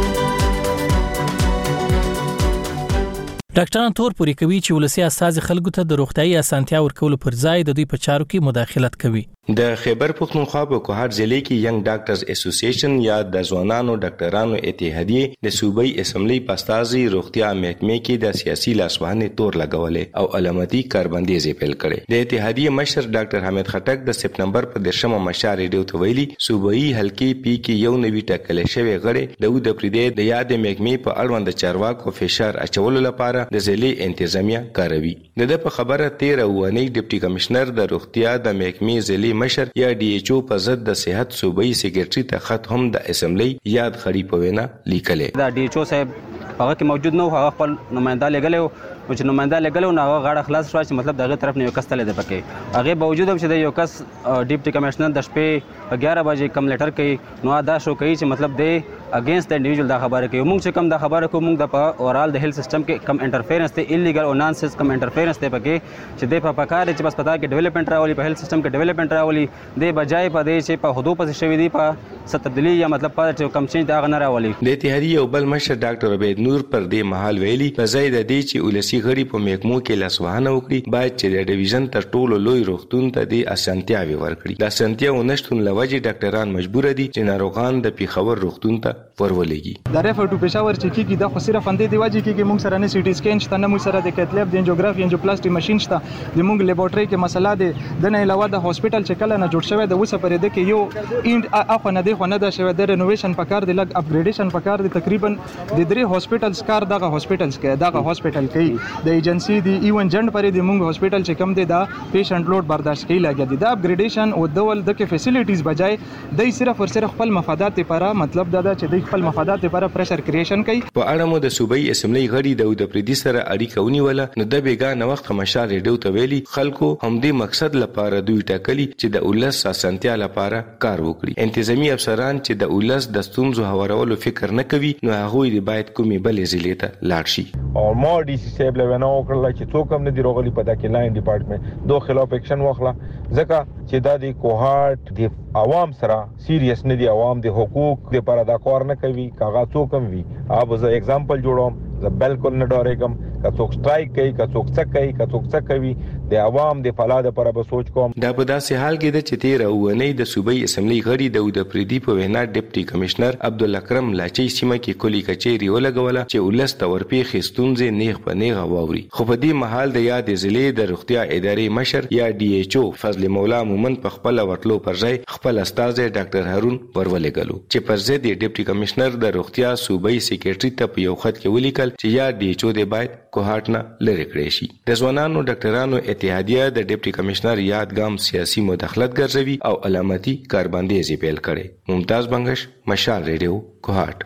ډاکټران تور پوری کوي چې ولسی اساس خلکو ته د روغتيایي اسانتیا ورکول پر ځای د دوی په چارو کې مداخلت کوي. د خیبر پختونخوا په کوهاټ ضلع کې ینګ ډاکټرز اسوسییشن یا د ځوانانو ډاکټرانو اتحادیه د صوبایي اسمبلی پاستازي روغتیا محکمې کې د سیاسي لاسوهنې تور لګولې او علامتي کاربندیز پیل کړي. د اتحادیه مشر ډاکټر حمید خټک د سپتمبر په دیرشمه مشال ریډیو ته ویلي صوبایي حلقې پی کې یو نوی ټاکل شوی غړي د د پریدې د یاد محکمې په اړوند چارواکو فشار اچولو لپاره د ضلع انتظامیه کاروي. د په خبره تیر اوونی ډیپټي کمشنر د روغتیا د محکمې ضلع مشر یا ډي ایچ او په ضد د صحت صوبایي سیکریټري ته خط هم د اسمبلی یاد خړی په وینا لیکلې. دا ډي ایچ او صاحب هغه کې موجود نه و، هغه خپل نمائنده لګلو او چې نمائنده لګلو نه هغه غاړه خلاص شو چې مطلب دغه طرف نه یو کس تل دی پکې. هغه باوجود چې د یو کس ډیپټي کمشنر د شپې اګیارہ بجې کم لیټر کوي نو دا شو کوي چې مطلب دی اگینست د انډیویډوال دا خبره کوي. موږ چې کم دا خبره کوو موږ د په اورال د هیلث سیستم کې کم انټرفیرنس ته ایلیګل او نان سیس کم انټرفیرنس ته پکې چې د په پکاره چې بس پتا کې ډیولپمنٹ راولي، په هیلث سیستم کې ډیولپمنٹ راولي، د بجای په دې چې په هدو پسې شوی دی په ست تبدیلی یا مطلب په کم چینج دا غنه راولي. د اتحادیه او بل مشر ډاکټر عبید نور پر دې محل ویلي په ځای د دې چې ولسی غړي په محکمو کې لاسوهنه وکړي باید چې د ډیویژن تر ټولو لوی روغتون ته د اسانتیاوي ورکړي. د اسانتیاو نشټون لوجه ډاکټران مجبور دي چې ناروغان د پیښور روغتون ته ورولېږي. د ریفر ټو پېښور چې کیږي د خو صرف اندې دی واجی کیږي موږ سره نه سی ټي سکین شته، نه موږ سره د کتلب د انجیوګرافي انجیوپلاسټي ماشين شته، د موږ لیبارټري کې مسله ده. د نه علاوه د هاسپټل چې کله نه جوړ شوی د وسه پرې د کې یو اینډ اخو نه دی خو نه د شوی د رینوویشن پکار دی، لګ اپګریډیشن پکار دی. تقریبا د درې هاسپټلز کار دغه هاسپټلز کې دغه هاسپټل کې د ایجنسی دی ایون جند پرې د موږ هاسپټل چې کم دی دا پیشنټ لوډ برداشت کوي لګي دی. د اپګریډیشن او دول د کې فیسیلیټیز بجای د صرف ور صرف خپل مفادات لپاره مطلب دا چې د خپل مفادات لپاره پریشر کریشن کوي. په اړه مو د صوبایي اسمبلی غړي د پردي سره اړیکه ونیوله نو د بیګا وخت مشال ریډیو ته ویلي خلکو همدې مقصد لپاره دوی ټاکلي چې د اولس اسانتیا لپاره کار وکړي. انتظامی افسران چې د اولس د ستونزو هوارولو فکر نه کوي نو هغه دی باید کومي بلې ضلع ته لاړ شي. او ما ډي سي صاحب له نو کړل چې څوک هم نه دی روغلي په دغه لاین ډپارټمنټ دوه خلاف اکشن واخله ځکه چې دا د کوهاټ د عوام سره سیریس نه دي، عوام د حقوق لپاره دا کار نه کوي. کاغه څوک هم وي اوب زه اگزامپل جوړوم، زه بالکل نه ډارېږم که څوک سټرایک کوي، که څوک څه کوي، که څوک څه کوي، د عوام د فلاح لپاره به سوچ کوم. دا په داسې حال کې ده چې تیر اوونی د صوبایي اسمبلی غړي د پردي په وینا ډیپټي کمشنر عبدالاکرم لاچي سیمه کې کلی کچېری ولګوله چې ولس تورپی خستونځ نیغ په نیغه واوري. خو په دې محل د یاد ضلع د روغتیا ادارې مشر یا ډي ایچ او فضل مولا مومن په خپل ورتلو پر ځای خپل استاد ډاکټر هارون ورولېګلو چې پر ضد ډیپټي کمشنر د روغتیا صوبایي سیکریټري ته په یو خط کې ولیکل چې یا ډي ایچ او د باید کوهاټ نه لری کړی شي. د ځوانانو ډاکټرانو اتحادیه د ډیپټي کمشنر یادګام سیاسي مداخلت ګرځوي او علامتي کاربندیز پیل کړي. ممتاز بنگش، مشال ریډیو، کوهاټ.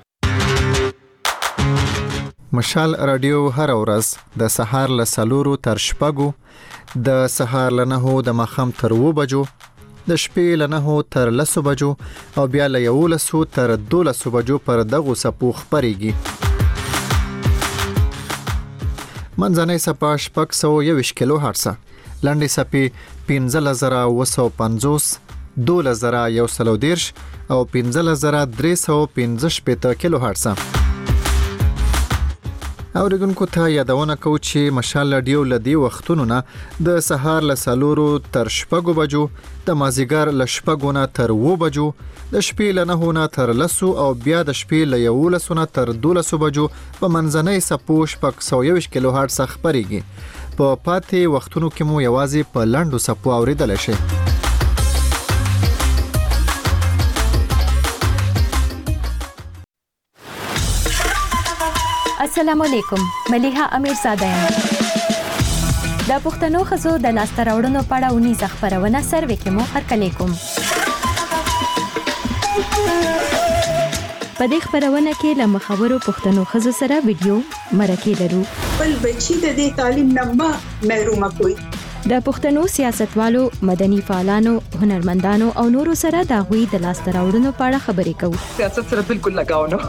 مشال رادیو هر ورځ د سهار له سلورو تر شپږو، د سهار له نهو د ماښام تر اوو بجو، د شپې له نهو تر لسو بجو او بیا له یولسو تر دولسو بجو پر دغو څپو خپرېږي. منځنۍ څپه شپږ سوه یوویشت کیلو هرڅه، لنډې څپې پنځلس زره اوه سوه پنځوس، دولس زره یو سل او دېرش او پنځلس زره درې سوه پنځه شپېته کیلو هرڅه. اوریدونکو ته یادونه کوو چې مشال رادیو له دې وختونو نه د سهار له څلورو تر شپږو بجو، د مازدیګر له شپږو نه تر اوو بجو، د شپې له نهو نه تر لسو او بیا د شپې له یولسو نه تر دولسو بجو په منځنۍ څپو شپږ سوه یوویشت کیلو هرټز خپرېږي. په پاتې وختونو کې مو یوازې په لنډو څپو اورېدلی شئ. السلام علیکم. ملیحه امیرزاده یم. د پښتنو ښځو د لاسته راوړنو په اړه اونیزه خپرونه سروې کې مو هرکلی کوم. په دې خپرونه کې له مخورو پښتنو ښځو سره ویډیو مرکې لرو. بل بچی د دې تعلیم نه محروم کوي. د پښتنو سیاستوالو، مدني فعالانو، هنرمندانو او نورو سره د هغوی د لاسته راوړنو په اړه خبرې کوو. سیاست سره بالکل لګاو نه.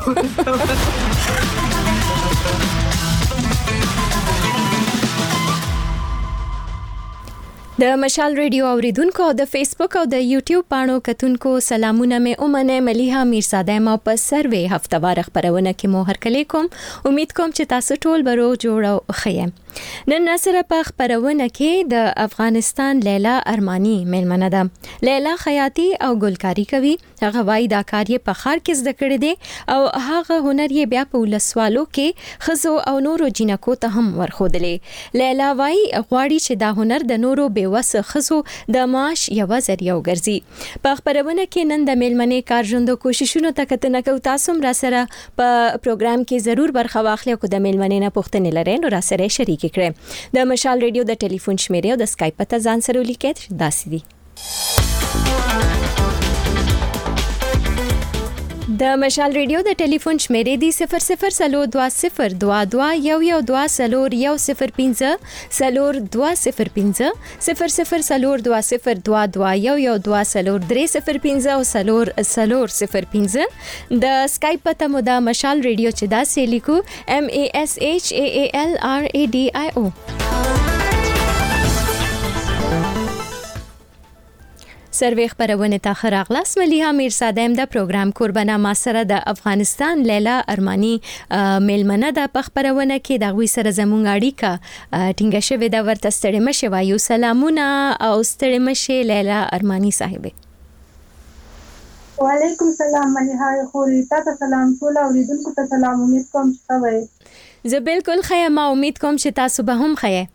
د مشال ریډیو اوریدونکو او د فیسبوک او د یوټیوب پاڼو کتونکو سلامونه مې اومنه. ملیحه امیرزاده ما په سروې هفتوار خبرونه کې مو هرکلی کوم. امید کوم چې تاسو ټول به روغ جوړ او ښه یې. نن سره په خبرونه کې د افغانستان لیلا ارمانی میلمنه ده. لیلا خیاطي او ګلکاری کوي. هغه وايي دا کار یې په ښار کې زده کړی دی او هغه هنر یې بیا په ولسوالو کې خزو او نورو جنکو ته هم ورخودلې. لیلا وايي غواړي چې دا هنر د نورو وسه خزو د معاش یو ذریعہ وګرځي. په خبرونه کې نن د میلمنې کارژوندو کوششونو ته کتنه کوو. تاسو هم را سره په پروګرام کې ضرور برخه واخلئ او د میلمنې نه پوښتنې لرئ نو را سره شریک کړئ. د مشال ریډیو د ټلیفون شمیرې او د اسکایپ پته ځان سره ولیکئ. داسې دي. د مشال ریډیو د ټلیفون شمیرې دی صفر صفر سلور دوا صفر دوا دوا یو یو دوا سلور یو صفر پنځه سلور دوا صفر پنځه صفر صفر سلور دوا صفر دوا دوا یو یو دوا سلور درې صفر پنځه او سلور سلور صفر پنځه. د اسکایپ پته مو د مشال ریډیو چې دا سې لیکو M A S H A A L R A D I O. سروې خبرونه ته خراغلاس. ملیحه امیرزاده د پروګرام قربانه ما سره د افغانستان لیلا ارمانی میلمنه ده. په خبرونه کې د غوي سره زموږ اړیکه ټینګه شوې ده. ورته ستړي مشه وایو. سلامونه او ستړي مشه لیلا ارمانی صاحب. وعلیکم السلام ملیحه خوري. تاسو سلام ټول اوریدونکو ته سلام. امید کوم چې تاسو زه بالکل ښه یم. امید کوم چې تاسو به هم ښه یې.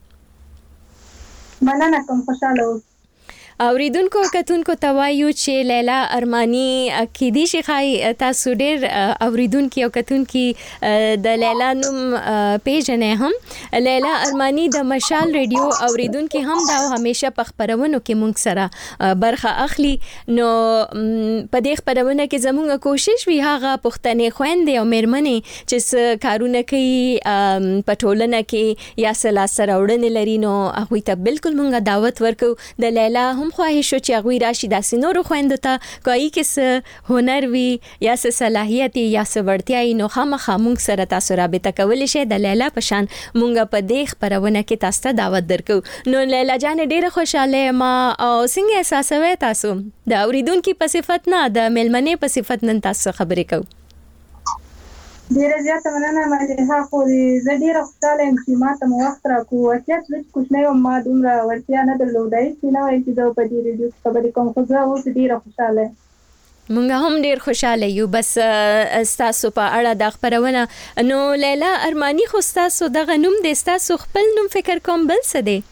مننه کوم. خوشاله اوسئ. اوریدونکو کتونکو ته وایو چې لیلا ارمانی کې دي شي خای تاسو ډېر اوریدونکو او کتونکو د لیلا نوم پیژنې هم. لیلا ارمانی د مشال ریډیو اوریدونکو هم دا همیشه په خبرونو کې مونږ سره برخه اخلي. نو په دې خبرونه کې زموږ کوشش وی هغه پښتنې خويندې او مېرمنې چې کارونه کوي په ټولنه کې یا سلا سره وړنې لري نو هغه ته بالکل مونږ دعوت ورکو. د لیلا هم خواهش شو چې هغوی راشي داسې نورو خویندو ته کوي کې څه هنر وي یا څه صلاحیت یا څه وړتیا وي نو خامخا موږ سره تاسو رابطه کولی شئ. د لیلا په شان موږ په دې خپرونه کې تاسو ته دعوت درکو. نو لیلا جان ډېره خوشاله ما او څنګه احساسوي تاسو د اوریدونکو په صفت نه د میلمنې په صفت نن تاسو خبرې کوو. ډیره زیاته مننه ملیحه خوري. زه ډیره خوشاله یم چې ما ته مو وخت راکړو. واقعیت لږ کوچنی وم. ما دومره وړتیا نه درلوده چې نه وایي چې زه په دې ریډیو کې خبرې کوم. خو زه اوس ډیره خوشاله یم. مونږ هم ډیر خوشاله یو. بس ستاسو په اړه د خبرونه نو لیلا ارمانی خو ستاسو دغه نوم دی. ستاسو خپل نوم فکر کوم بل څه دی؟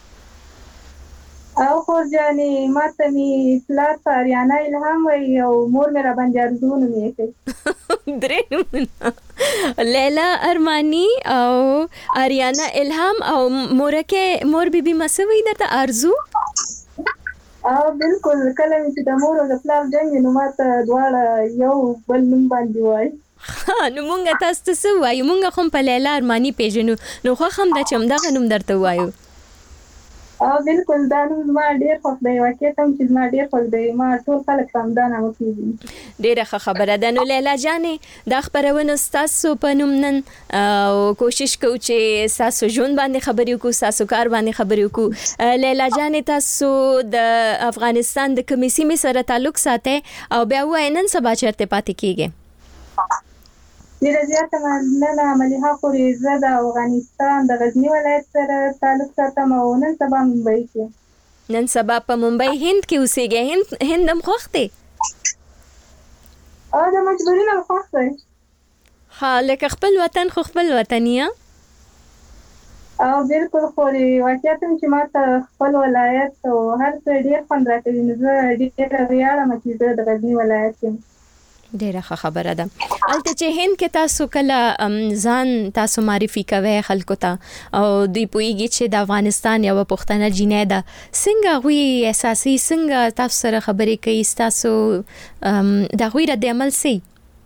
او خور جانې ماته می پلار په اریانا الهام وایي او مور مې را باندې ارزوونه مې کوي. درې نومونه لیلا ارمانی او اریانا الهام او مورکه مور بیبي مسوي درته ارزو. او بالکل کله چې د مور او د پلار جنګ نو ماته دواړه یو بل نوم باندې وایي. نو مونږ تاسو ته وایو. مونږ هم په لیلا ارمانی پیژنو نو خو هم د چم دغه نوم درته وایو. او بالکل دا نوم زما ډیر خوښ دی. واقعیت هم چې زما ډیر خوښ دی. ما ټول خلک هم دا نامه پیژني. ډیره ښه خبره ده. نو لیلا جانې دا خبرونه ستاسو په نوم نن کوشش کوو چې ستاسو ژوند باندې خبرې وکړو، ستاسو کار باندې خبرې وکړو. لیلا جانې تاسو د افغانستان د کومې سیمې سره تعلق ساتئ او بیا ووایئ نن سبا چېرته پاتې کیږئ؟ ډیره زیاته مننه ملیحه خوري. زه د افغانستان د غزنی ولایت سره تعلق ساتم او نن سبا ممبئی کې. نن سبا په ممبئی هند کې اوسېږئ. هند هند هم خوښ دی؟ او د مجبوري نه خوښ دی. ها لکه خپل وطن خو خپل وطن یې. او بالکل خوري. واقعیت هم چې ما ته خپل ولایت او هر څه ډیر خوند راکوي. نو زه ډیره ویاړم چې زه د غزنی ولایت یم. ډیره ښه خبره ده. الته چې هند کې تاسو کله ځان تاسو معرفي کوي خلکو ته او دوی پوېږي چې د افغانستان یو پښتنه جینۍ ده څنګه غوي اساسي څنګه تاسو سره خبرې کوي تاسو د غوي رد عمل سي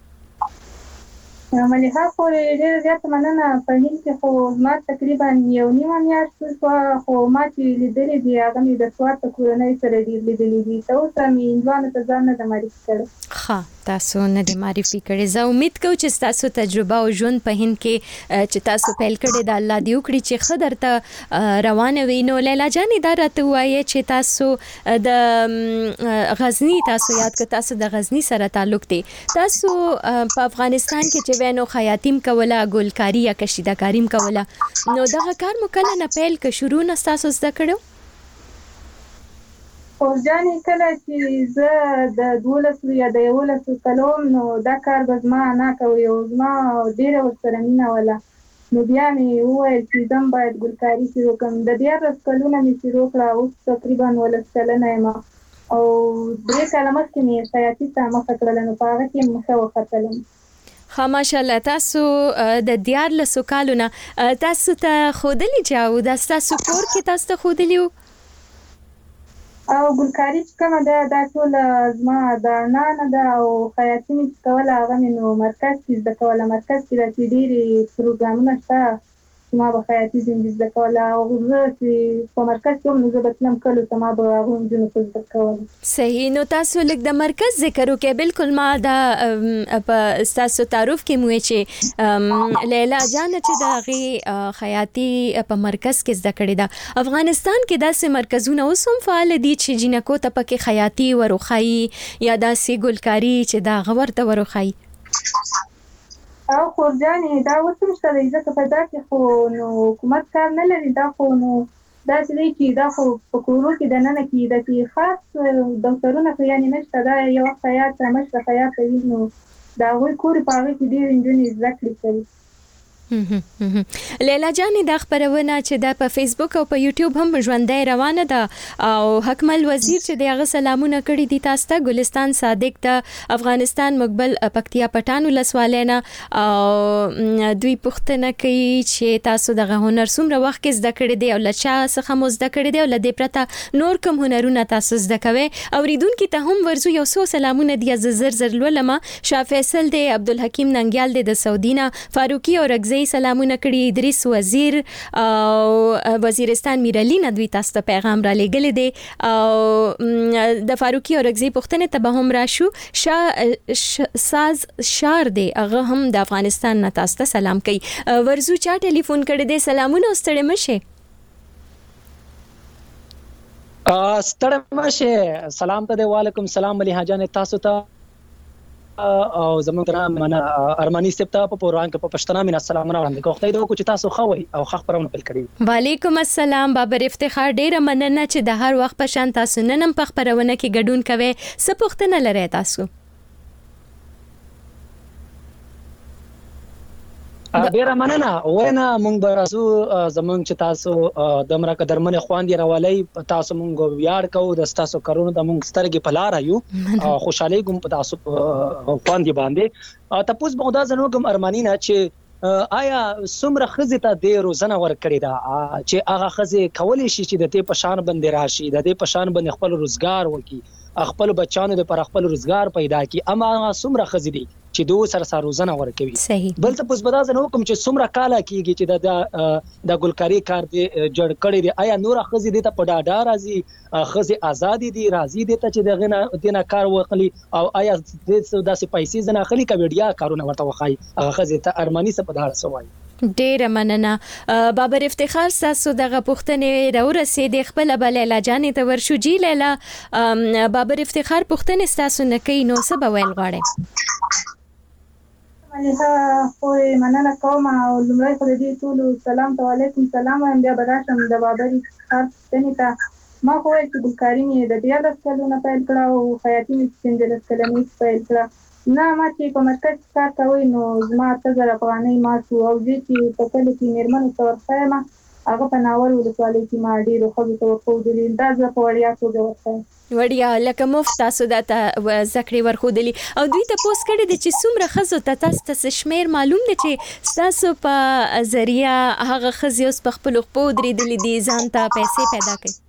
مليحه پورې ډېر زیات مننه. په هند کې خو ما تقریبا یو نیمه میاشت شو خو ما چې لیدلې دي هغه مې د سوات کورنۍ سره ډېر لیدلې دي. ته اوس مې انځوانه ته ځان نه د معرفي کړی. ښه تاسو نه د معرفي کړی. زه امید کوم چې تاسو تجربه او ژوند په هند کې چې تاسو پیل کړی د الله دی وکړي چې خدر ته روانه وي. نو لیلا جانې دا راته وایي چې تاسو د غزنی تاسو یاد کړ تاسو د غزنی سره تعلق دی. تاسو په افغانستان کې چې وینو خیاطیم کوله ګلکاری یا کشیده‌کاریم کوله نو دغه کار مو کله نه پیل ک شروع نه تاسو زده کړو؟ او ځانې کله چې زه د دولسو یا د یولسو کلوم نو دا کار به زما نه کوي او زما ډېره ورسره مینه وله. نو بیا مې وویل چې زه باید ګلکاري شروع کړم. د دیارلس کلونه مې شروع کړه اوس تقریبا ولس کلنه یم او درې کاله مخکې مې خیاطي ته مخه کړله نو په هغه کې مخه وختلم. ها ماشاءالله تاسو د دیارلسو کالونه تاسو ته خودلی چاو د تاسو کور کې تاسو ته خودلی او ګلکاري چې کومه ده دا ټول زما د نانه ده او خیاطي مې کوله هغه مې نو مرکز کې زده کوله. مرکز کې داسې ډېرې پروګرامونه شته چې ما به خیاطي ځینې زده کوله او زه چې په مرکز کې وم نو زه به تلم کلو ته ما به هغو نجونو ته زده کوله. صحیح. نو تاسو لږ د مرکز ذکر وکړئ. بالکل ما دا په ستاسو تعارف کې مو چې لیلا جانه چې د هغې خیاطي په مرکز کې زده کړې ده. افغانستان کې داسې مرکزونه اوس هم فعال دي چې جینکو ته پکې خیاطي وروښایي یا داسې ګلکاري چې د هغه ورته وروښایي؟ او خورجانې دا اوس هم شته دی ځکه په دا کې خو نو حکومت کار نه لري. دا خو نو داسې دی چې دا خو په کورو کې دننه کې داسې خاص دفترونه خو یعنې نشته. دا یوه خیاط مشره خیاط وي نو د هغوی کور په هغې کې ډېرې نجونې زده کړې کوي. لیلا جانې دا خبرونه چې دا په فیسبوک او په یوټیوب هم ژوندۍ روانه ده او حکمل وزیر چې د هغه سلامونه کړي دي تاسو ته ګلستان صادق د افغانستان مقبل پکتیا پټان ولسوالۍ نه او دوی پوښتنه کوي چې تاسو دغه هنر څومره وخت کې زده کړی دی او له چا څخه مو زده کړی دی او له دې پرته نور کوم هنرونه تاسو زده کوئ. اوریدونکو ته هم ورزو یو څو سلامونه دي زه زر زر لولمه. شاه فیصل دی، عبدالحکیم ننګیال دی د سعودینا، فاروقي او رګزی سلامونه کړي، ادریس وزیر او وزیرستان میرعلی نه دوی تاسو ته پیغام را لېږلی دی او د فاروقي او رګزی پوښتنې ته به هم راشو. شاه ساز شار دی هغه هم د افغانستان نه تاسو ته سلام کوي. ورزو چا ټلیفون کړی دی؟ سلامونه ستړي مشه. ستړي مشه. سلام ته دی. وعلیکم السلام مليحه جان تاسو ته او زموږ تر منه ارمانی سپتا په پوران کې په پښتنه مين السلام علیکم کوختای دوه کوچ تاسو خوي او خخ پرونه پیل کړی. وعلیکم السلام بابر افتخار ډیره مننه چې د هر وخت په شان تاسو نن په خبرونه کې ګډون کوي. څه پوښتنه لرئ تاسو؟ ډیره مننه. وینا مونږ به راسو زمونږ چې تاسو د مرکه درمنه خواندې راولای تاسو مونږ ویاړ کوو د تاسو کارونو د مونږ سترګې په لار یو خوشحالي کوم په تاسو خواندې باندې. تاسو به دا زنو کوم ارمانینا چې آیا څومره خزه ته د روزنه ور کړی دا چې هغه خزه کولې شي چې د دې پشان باندې راشي د دې پشان باندې خپل روزګار وکړي خپل بچانو د پر خپل روزګار پیدا کړي اما څومره خزه دي چې دوه سره سره روزنه ورکوي. صحیح. بل ته پوس بدازه نو کوم چې څومره کاله کیږي چې د د ګلکاری کار دی جوړ کړی دی آیا نور خزي دي ته په ډاډه راځي خزي ازادي دي راځي دي ته چې دغه دینه کار وکړي او آیا د داسې پیسې زنه خلی کبډیا کارونه ورته وخای هغه خزي ته ارمانی څه په دار سوای. ډیره مننه. بابر افتخار تاسو دغه پوښتنې راورسېدې خپل بل لیلا جانې ته ورشو. جی لیلا بابر افتخار پوښتنې تاسو نه کوي نو څه به ویل غواړئ؟ مليحه خو مننه کوم او لمړی خو دې ټول سلام ته علیکم سلام وایم بیا به راشم د بابر افتخار پوښتنې ته. ما خو ویل چې ګلکاري مې د دیارلس کلونه پیل کړه او خیاطي مې پنځلس کلنې پیل کړه. نه ما چې په مرکز کار کوي نو زما اته زره افغانۍ معاش و او زه چې په کلي کې مېرمنو ته ورښیم هغه په ناور ولسوالۍ کې ما ډېرو ښځو ته ورښودلي دا زه په وړیا توګه ورښیم. وړیا لکه مفت تاسو دا ته زکړې ورخودلی او دوی ته پوس کړی دی چې څومره ښځو ته تاسو ته شمیر معلوم دی چې ستاسو په ذریعہ هغه ښځې اوس په خپلو خپو درېدلې دي ځان ته پیسې پیدا کوي؟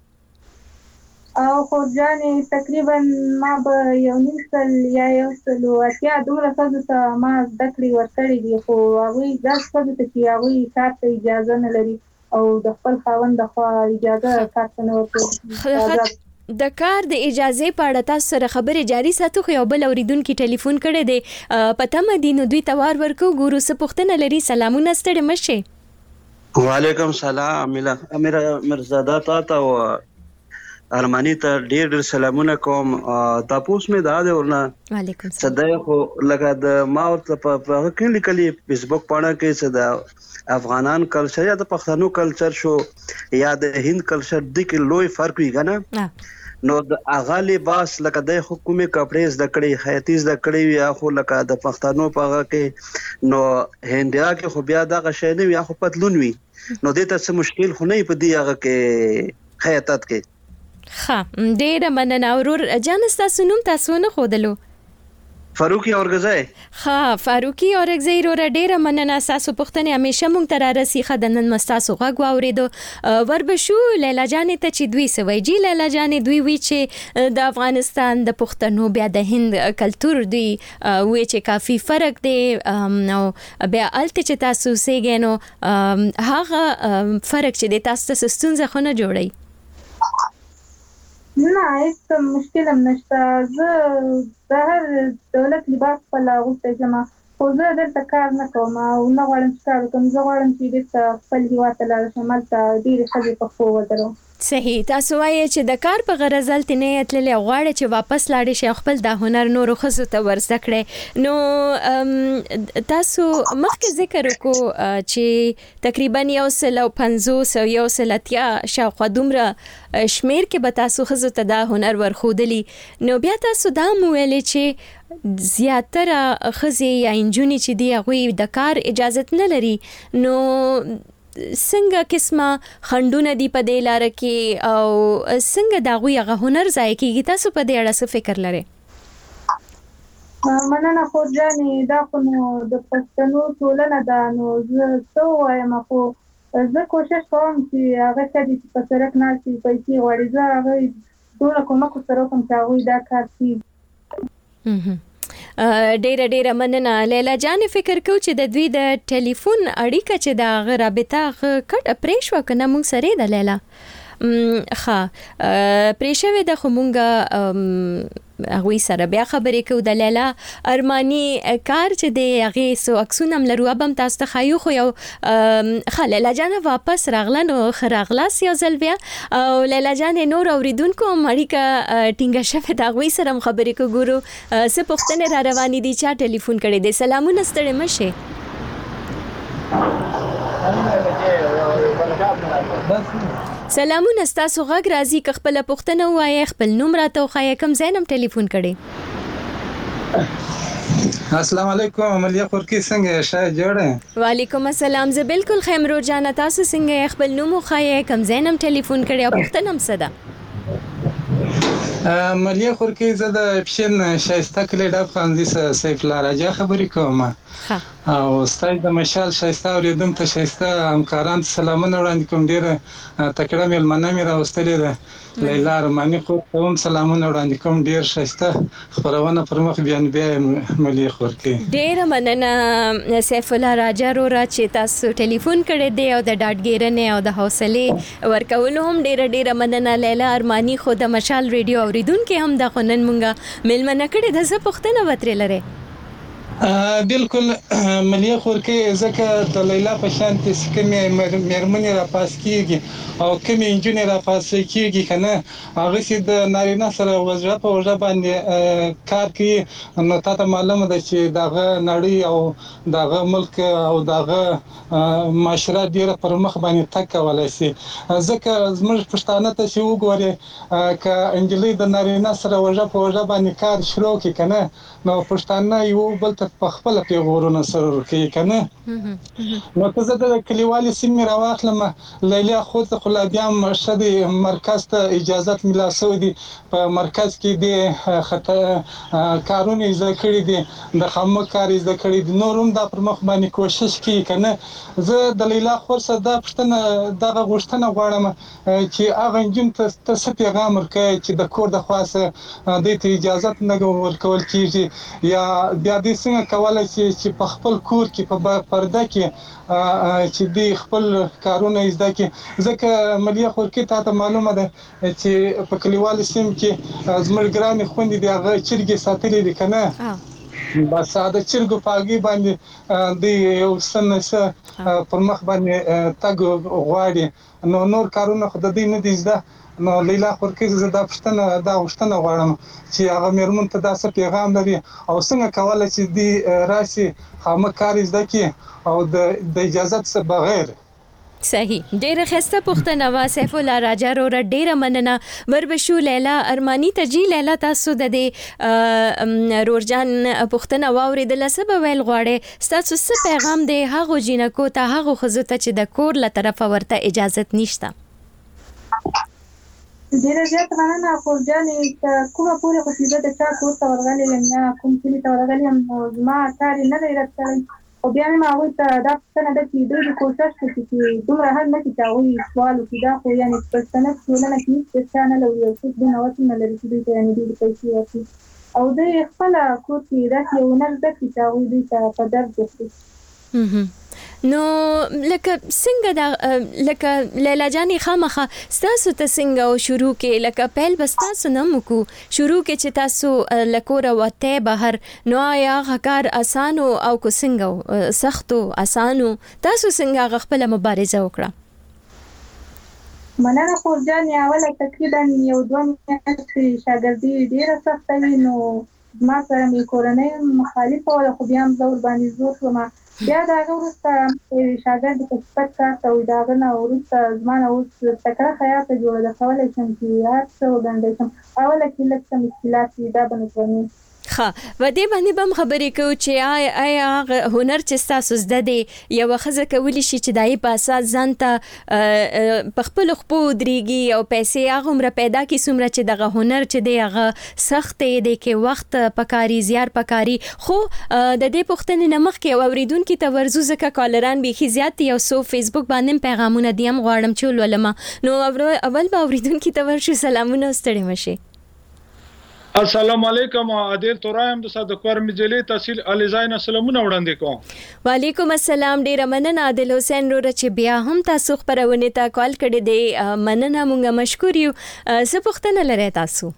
او خو جانې تقریبا ما به یو نیم سل یا یو سل اتیا دومره ښځو ته ما زده کړې ورکړې دي، خو هغوی داسې ښځو ته چې هغوی کار ته اجازه نه لري او د خپل خاوند لخوا اجازه کار ته نه ورکوي. د کار د اجازه په اړه تاسو سره خبرې جاری ساتو، خو یو بل اوریدونکي ټلیفون کړی دی په تمه دي، نو دوی ته وار ورکو. ګورو څه پوښتنه لري. سلامونه، ستړي مشئ. وعلیکم سلام امیر مرزاده تاته او ارمانی ته ډېر ډېر سلامونه کوم. تاسو مې دا دی ورنه وعلیکم السلام صدای خو لکه د ما ورته په هغه کې لیکلي فیسبوک پاڼه کې صدا افغانان کلچر یا د پښتنو کلچر شو یا د هند کلچر د کې لوی فرق وی کنه. نو د اغه لباس لکه د حکومت کپڑے زده کړي حیاتي زده کړي یا خو لکه د پښتنو په هغه کې نو هندیا کې خو بیا دا غشې نه یا خو پتلون وی، نو د ته څه مشکل خو نه په دی هغه کې حیاتات کې. ها ډېر مننه. ورور جان تاسو نوم تاسو نه خودلو؟ فاروقي اورګزای. ها فاروقي اورګزای ورور ډېر مننه. تاسو پوښتنه همیشه مونږ ته را رسي. خدانن مستاسو غږ واوریدو. وربشو لیلا جان ته چې دوی سوي جی لیلا جان دوی وی چې د افغانستان د پښتنو بیا د هند کلچر دوی وی چې کافي فرق دی، نو بیا الته چې تاسو سیګنو هغه فرق چې د تاسو ته ستونزه خو نه جوړي؟ نه هیڅ مشکل هم نشته. زه د هر دولت لباس په لاغوسته جمع خو زه دلته کار نه کوم او نه غواړم چې کار وکړم. زه غواړم چې دلته خپل هیواد ته لاړ شم، هلته ډېرې ښځې په پښو ودرم. صحیح. تاسو وایئ چې د کار په غرض هلته نه تللی او غواړئ چې واپس لاړې شئ او خپل دا هنر نورو ښځو ته ور زده کړئ. نو تاسو مخکې ذکر وکړو چې تقریبا یو سل او پنځوس او یو سل اتیا شاوخوا دومره شمیر کې به تاسو ښځو ته دا هنر ورښودلی. نو بیا تاسو دا هم ویلې چې زیاتره ښځې یا نجونې چې دي هغوی د کار اجازت نه لري، نو څنګه قسمه خندونه دي په دې لاره کې او څنګه د هغوی هغه هنر ضایع کیږي؟ تاسو په دې اړه څه فکر لرئ؟ مننه خو جانې دا خو نو د پښتنو ټولنه ده، نو زه څه ووایم، خو زه کوشش کوم چې هغه ښځې چې په سړک ناستې پیسې غواړي زه هغوی ټوله کومک ورسره وکړم چې هغوی دا کار کړي. ډیره ډیره مننه لیلا جان. فکر کو چې د دوی د ټلیفون اړیکه چې د رابطه کټ پرېښ وکنه مونږ سره د لیلا ښه پرېښوې ده، خو مونږ هغوی سره بیا خبرې کوو. د لیلا ارماني کار چې دی هغې څو عکسونه هم لرو، اب هم تاسو ته ښایو. خو یو ښه لیلا جانه واپس راغله، نو ښه راغلاست یو ځل بیا. او لیلا جانې نور اورېدونکو هم اړیکه ټینګه شوې ده، هغوی سره هم خبرې کوو. ګورو څه پوښتنې را روانې دي. چا ټلیفون کړی دی؟ سلامونه، ستړي مشئ. سلامونه، ستاسو غږ راځي. که خپله پوښتنه ووایئ، خپل نوم راته وښایئ، کوم ځای نه ټلیفون کړی؟ السلام علیکم. عملیه خورکی څنګه شای جوړه؟ وعلیکم السلام. زه بالکل خیم رو جانه. تاسو څنګه؟ خپل نوم وښایئ، کوم ځای نه ټلیفون کړی او پوښتنه هم څه ده؟ عملیه خورکی زه د پښین شایسته کلی ډب خانزي سیف الله راجا خبرې کوم او ستاسو د مشال شایسته اوریدونکو ته شایسته همکاران سلامونه وړاندې کوم. ډېر تکړه مېلمنه مې راوستلې ده، لیلا ارماني خو هم سلامونه وړاندې کوم. ډېر شایسته خبرونه پر مخ بیان بیا عملیه خورکی. ډېره مننه سیف الله راجا وروره چې تاسو ټلیفون کړی دی او د ډاډګیرنې او د حوصلې ورکولو هم ډېره ډېره مننه. لیلا ارماني خو د مشال ریډیو اوریدونکو هم د خو نن مونږه میلمنه کړې ده. څه پوښتنه به ترې لرئ؟ بالکل ملي خورکي ځکه د لیلا په شان چې کومې مېرمنې را پاس کیږي او کومې نجونې را پاس کیږي کنه هغه چې د نارینه سره وزره په وزره باندې کار کوي، نو تاسو معلومه ده چې دغه نړۍ او دغه ملک او دغه معاشره ډیره پر مخ باندې تک کولای شي. ځکه زموږ پښتانه ته چې وګوري ک انجلۍ د نارینه سره وزره په وزره باندې کار شروع کوي کنه، نو پښتانه یو بل ته په خپل پیغورونه سره کوي کنه نو که زه د کلیوالي سیمې راواخلم لیلا خو ته خو لا بیا هم شدي مرکز ته اجازت ملا سو دي په مرکز کې د خطر کارونه زده کړی دي د خامه کار زده کړی دي نورم دا پر مخ باندې کوشش کوي کنه زه د لیلا خو سره دا پښتنه دغه غوښتنه غواړم چې هغه جن ته څه پیغام ورکړي چې د کور د خاصه د اجازه نه ورکول کیږي یا بیا د څنګه کولای شي چې په خپل کور کې په پرده کې چې د خپل کارونه زده کې ځکه ملي خورکې ته معلومه ده چې په کلیوالي سیمه کې زموږ ګران خوندې دی هغه چرګې ساتلې دي کنه بس دا چرګو پاګي باندې د یو سنسه پر مخ باندې تاګ غواړي نو نور کارونه خو د دې نه دي زده نو لیلا خورکې زه دا پښتنه دا غوښتنه غواړم چې هغه میرمن ته دا څه پیغام لري او څنګه کولای چې دی راشي خامه کار زده کې او د اجازه څخه بغیر صحیح ډیره خسته پښتنه وا سیف الله راجا رو ډیره مننه وربشو لیلا ارمانی تجی لیلا تاسو د دې رورجان پښتنه واوري د لسبه ویل غواړي تاسو څه پیغام دی هغه جنکو ته هغه خزته چې د کور له طرفه ورته اجازه نشته ډیره زیات مننه خورجانې کومه پورې خو چې زه د چا کور ته ورغلی یم یا کوم کلي ته ورغلی یم نو زما کار یې نه دی رد کړی خو بیا مې هغوی ته دا پوښتنه ده چې دوی دې کوشش وکړي چې دومره حل نه کړي چې هغوی سوال وکړي دا خو یعنې پښتنه ټولنه کې هېڅ د چا نه لري یو څوک دوی نوښت نه لري چې دوی ته یعنې ډېرې پیسې ورکړي او دوی خپله کور کې داسې یو هنر زده کړي چې هغوی دوی ته په درد وکړي نو لکه څنګه دا لکه لیلا جانې خامخه ستاسو ته څنګه او شروع کې لکه پیل به ستاسو نه مکو شروع کې چې تاسو لکوره وته بهر نو آیا هغه کار اسانو او کو څنګه سختو اسانو تاسو څنګه خپل مبارزه وکړه مننه خورجانې اوله تقریبا یو دوه میاشتې شاګردي ډېره سخته وي نو زما سره مې کورنۍ مخالفه وه خو بیا هم زه ورباندې زور شوم بیا د هغه وروسته شاګرد په صفت کار کوي د هغه نه وروسته زما نه اوس تکړه خیاطه جوړه ده کولی شم چې هر څه وګنډی شم اوله کې لږ څه مشکلات وي دا به نتواني ښه و دې باندې به هم خبرې کوو چې آیا هغه هنر چې ستاسو زده دی یوه ښځه کولی شي چې د هغې په اساس ځان ته په خپلو خپو ودرېږي او پیسې هغومره پیدا کړي څومره چې دغه هنر چې دی هغه سخت دی دی کې وخت پکاري زیار پکاري خو د دې پوښتنې نه مخکې یو اورېدونکي ته ورځو ځکه کالران بیخي زیات دي او څو فیسبوک باندې هم پیغامونه دي هم غواړم چې ولولمه نو اول به اورېدونکي ته ورشو سلامونه ستړي مه شئ السلام علیکم عادل تورایم د صادقور مجلې تحصیل الیزاین سلامونه وړاندې کوم وعلیکم السلام ډیره مننه عادل حسین رو چې بیا هم تاسو خبرونه ته کال کړی دی مننه مونږه مشکور یو څه پوښتنه لرئ تاسو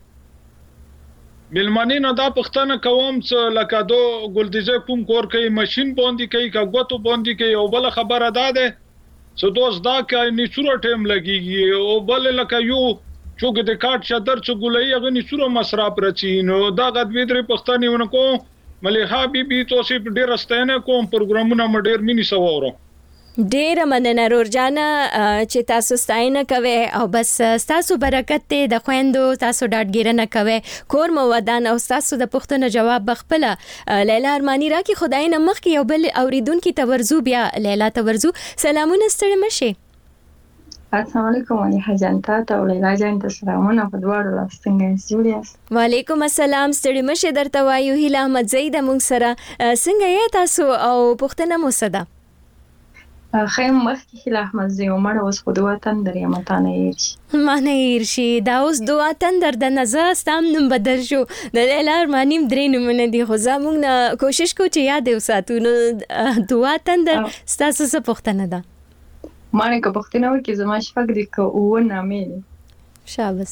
بلمانی نه دا پښتنه کوم چې لکه دو ګلدیزه کوم کور کوي ماشين باندې کوي کاغوتو باندې کوي او بل خبره ده ده چې دوست دا کوي نشوره ټیم لګيږي او بل لکه یو چوګه د کاټ چادر چې ګولای هغه نشوره مصرف رچی نو دا غد ویدري پښتنه ونکو مليحه بي بي توسي ډیر استنه کوم پروګرامونه مډیر مینی سوورو ډیره مننه رورجانا چې تاسو ستاینه کوي او بس تاسو برکت ته د خويندو تاسو ډاډګیرنه کوي کور مو ودان او تاسو د پښتنو جواب بخپله لیلا ارمانی را کی خدای نه مخ یو بل اوریدونکو ته ورزو بیا لیلا ته ورزو سلامونه ستړي مشه السلام علیکم مليحه جان ته او لیلا جان ته سلامونه په دواړو لاستنګ جوړیاست وعلیکم السلام ستړي مشه درته وایو هیله احمد زید مونږ سره څنګه یې تاسو او پښتنه مو صدا خیم مخکې هیله احمد زید عمر اوس خو دوه تندر یم تانه یې مانه یې شي دا اوس دوه تندر د نزه ستام نوم بدل شو د لیلا ارمانیم درې نومونه دي خو زموږ نه کوشش کو چې یاد وساتو نو دوه تندر ستاسو څه پښتنه ده مانه که پښتنه وکي زما شپږ دي که اوه نامې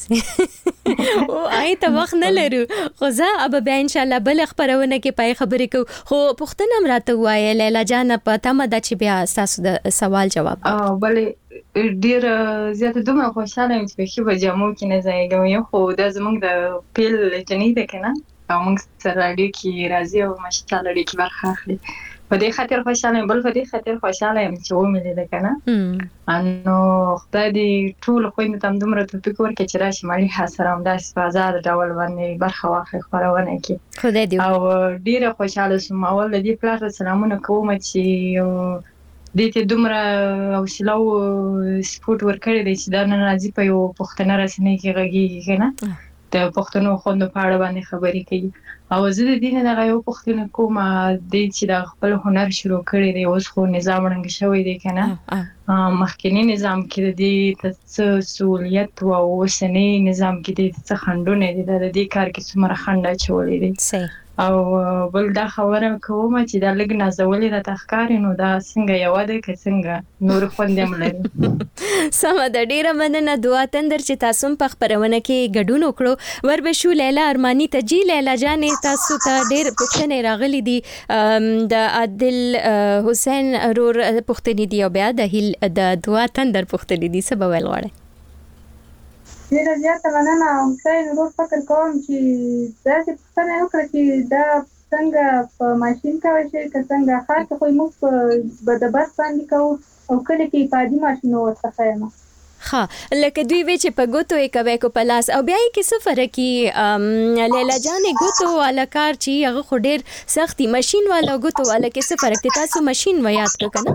شابه او آی ته وخت نه لرو خو زه اب به ان شاء الله بل خبرونه کې پای خبرې کو خو پښتنه هم راته وایي لیلا جان په تمه د چې بیا تاسو د سوال جواب اه بلې ډیر زیات دومره خوشاله یم چې په خبره جامو کې نه ځایګم یو خو د زمونږ د پیل چنې ده کنه او موږ سره رادیو کې راځي او ماشاءالله لري کې برخه اخلي په دې خاطر خوشاله یم، بل په دې خاطر خوشاله یم چې ومې لیده کنه انو خدای دې ټول خویندو ته دومره توفیق ورکړي چې راشي مالیحه سره همداسې په آزاد ډول باندې برخه واخلي خپرونه کې خدای دې او ډیره خوشاله سوم. اول د دې پلار ته سلامونه کوم چې دې ته دومره حوصله او سپورټ ورکړی دی چې دا نن راځي په یو پښتنه رسنۍ کې غږیږي کنه د پښتنو خوندو په اړه باندې خبرې کوي. او زه د دې نه یو پښتنه کوم د چې د خپل هنر شروع کړی دی. اوس خو نظام رنګ شوی دی کنه مخکنی نظام کې د دې څه سہولیت او اوسنی نظام کې د څه خندونه دي د دې کار کې څومره خنډ اچولې دي او بل دا خبره کوم چې دا لګ نازولې د تخکار نو دا څنګه یو ده که څنګه نور خوندم لري. سم د ډیره مننه دعا تندر چې تاسو په خبرونه کې ګډون وکړو. وربشو لیلا ارمانی ته جی لیلا جانې تاسو ته ډیر پښتنې راغلي دي د عادل حسین رور پښتنې دی او بیا د هیل د دعا تندر پښتنې دي سبا ویل غواړي. ډیره زیاته مننه او زه نور فکر کوم چې داسې پوښتنه وکړه چې دا څنګه په ماشین کولی شي که څنګه خاص خو موږ په د بس باندې کوو او کله کې په عادي ماشینو ورڅخه یم. ها لکه دوی وی چې په ګوتو یې کوي کو پلاس او بیا یې کې سفر کې لیلا جانې ګوتو والا کار چې هغه خو ډیر سختي ماشین والا ګوتو والا کې سفر کې تاسو ماشین و یاد کړه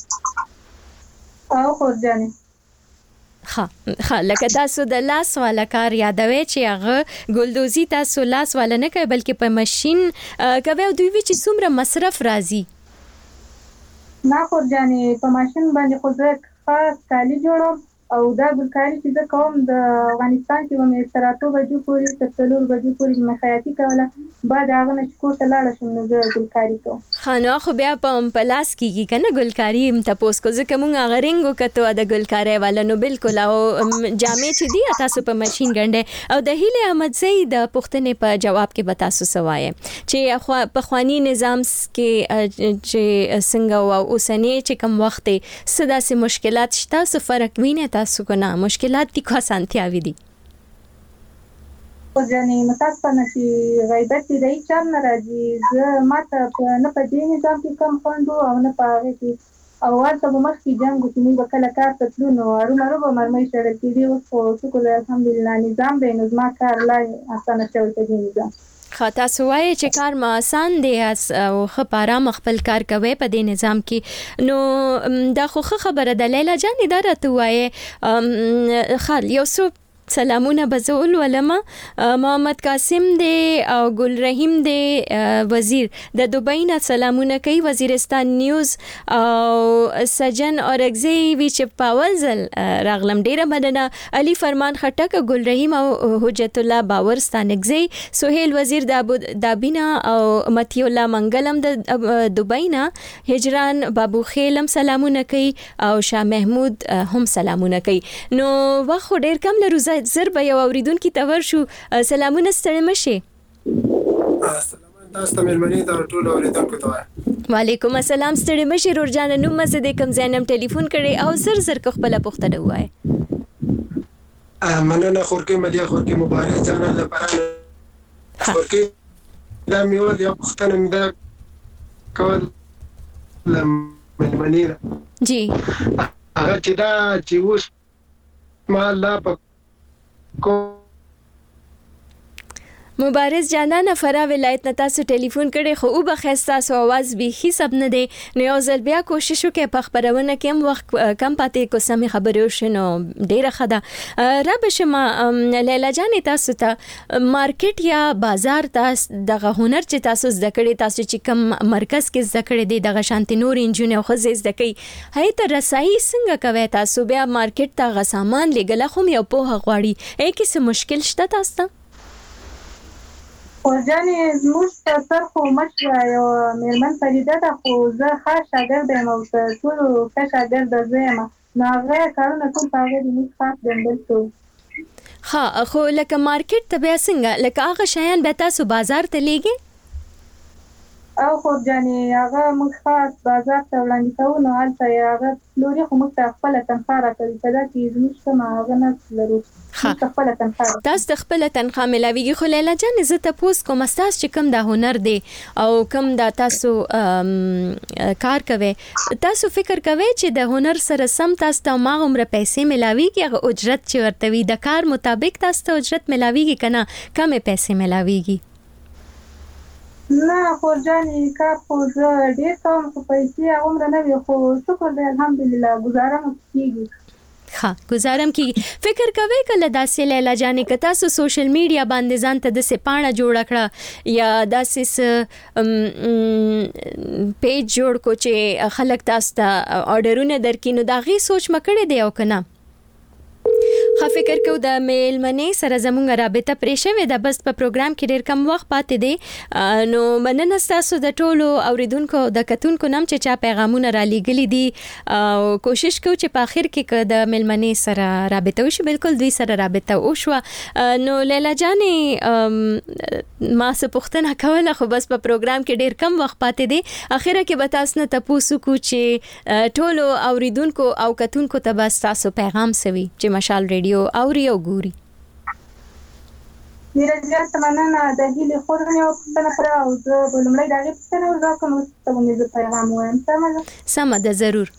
او خو ځانې ها ها لکه تاسو د لاس والا کار یادوي چې هغه ګلدوزي تاسو لاس والا نه کوي بلکې په ماشين کوي او دوی وی چې څومره مصرف راځي. نه خو ځانې په ماشين باندې خو زه خاص کالي جوړوم او دا ګلکاري چې زه کوم د افغانستان کې مې تر اتو بجو پورې تر څلور بجو پورې مې خیاطي کوله بعد هغه نه چې کور ته لاړه شم نو زه ګلکاري کوم. ښه نو خو بیا په پلاس کېږي که نه ګلکاري م تپوس کو ځکه مونږ هغه رنګ وکتو د ګلکارۍ والا نو بالکل او جامې چې دي تاسو په ماشین ګنډئ. او د هیلې احمدزۍ د پوښتنې په جواب کې به تاسو څه وایئ چې پخواني نظام کې چې څنګه و او اوسنی چې کوم وخت دی څه داسې مشکلات شته څه فرق وینئ تاسو کو نه مشکلات دي کو اسانتیاوي دي؟ خو ځانې متاسفانه چې غیبت دې د هیچا نه راځي. زه ماته نه په دې نظام کې کم خوند او نه په هغې کې او هلته به مخکې جنګ و چې موږ به کله کار ته تلو نو هرومرو به مرمۍ شړل کېدې. اوس خو شکر الحمدلله نظام دی نو زما کار لا اسانه شوی په دې نظام. ښه تاسو وایئ چې کار ما آسان دی او ښه په ارامه خپل کار کوئ په دې نظام کې نو دا خو ښه خبره ده. لیلا جانې دا راته ووایئ ښه یو څو سلامونه به زه ولولم. محمد قاسم دی او ګل رحیم دی وزیر د دوبۍ نه سلامونه کوي وزیرستان نیوز او سجن اورګزی وی چې پاول ځل راغلم ډیره مننه. علي فرمان خټک ګل رحیم او حجت الله باور ستانګزی سہیل وزیر د دابینا او متی الله منګلم د دوبۍ نه هجران بابو خیلم سلامونه کوي او شاه محمود هم سلامونه کوي. نو واخو ډیر کم لرو زر به یو اوریدونکي ته ورشو. سلامونه ستړي مشي. سلام تاسو ته مېرمنې ته ټول اوریدونکو ته وعلیکم السلام ستړي مشي. رورجان نوم مزه د کم زینم ټلیفون کړي او زر زر کو خپل پوښتنه وای. مننه خورکې ملیا خورکې مبارک جانا لپاره خورکې دا میو د پښتنه مې کول لمنې جی هغه چې دا چې اوس ما لا په کو مبارز جانان فرا ولایت نه تاسو ټلیفون کړي خو او بخښتا سو आवाज به هیڅ سب نه دی نو یو ځل بیا کوشش وکړئ په خبرونه کې هم وخت کم پاتې کو سمې خبرې وشنو ډیره خده را بشما لیلا جانې تاسو ته مارکیټ یا بازار تاسو دغه هنر چې تاسو زده کړی تاسو چې کم مرکز کې زده کړی دی دغه شانتي نور انجینر خو زده کوي هي ته رسایي څنګه کوي تاسو بیا مارکیټ ته غ سامان لګل خو یو په غواړي هي کې څه مشکل شته تاسو ته ورجانې زموږ په سر خو مشوه یو مېرمن فریده ده خو زه ښه شاګرده یم او ټولو ښه شاګرده زه یم نو هغه کارونه ټول په هغې د موږ خاص ګڼل شو. ښه خو لکه مارکیټ ته بیا څنګه لکه هغه شیان بیا تاسو بازار ته لیږئ؟ او خو ځانې هغه موږ خاص بازار ته وړاندې کوو نو هلته یې هغه پلوري خو موږ ته خپله تنخواه راکوي په دا کې زموږ کومه هغه نه لرو خپله تنخواه تاسو د خپله تنخواه ملاویږي خو لیلا جانې زه تپوس کوم ستاسو چې کوم دا هنر دی او کوم دا تاسو کار کوئ تاسو فکر کوئ چې د هنر سره سم تاسو ته هماغومره پیسې ملاویږي هغه اجرت چې ورته وي د کار مطابق تاسو ته اجرت ملاویږي که نه کمې پیسې ملاویږي نه خور جانې کار خو زه ډېر کوم خو پیسې هغومره نه وي خو شکر دی الحمدلله ګزاره مو کېږي ښه ګزارم کېږي فکر کوئ کله داسې لیلا جانې که تاسو سوشل میډیا باندې ځان ته داسې پاڼه جوړه کړه یا داسې څه پیج جوړ کو چې خلک تاسو ته آرډرونه درکړي نو د هغې سوچ مه کړی دی او که نه ښه فکر کوو د میلمنې سره زموږ رابطه پرې شوې ده بس په پروګرام کې ډېر کم وخت پاتې دی نو مننه ستاسو د ټولو اوریدونکو د کتونکو نم چې چا پیغامونه رالیږلي دي او کوشش کوو چې په آخر کې که د میلمنې سره رابطه وشي بالکل دوی سره رابطه وشوه نو لیلا جانې ما څه پوښتنه کوله خو بس په پروګرام کې ډېر کم وخت پاتې دی اخره کې به تاسو نه تپوس وکړو چې ټولو اوریدونکو او کتونکو ته به ستاسو پیغام څه وي چې مشال ریډیو اوري او ګوري ډېره زیاته مننه د هیلې خور مې یوه پوښتنه کړې او زه به لومړی د هغې پوښتنه وکړم وروسته به مې زه پیغام ووایم سمه ده سمه ده ضرور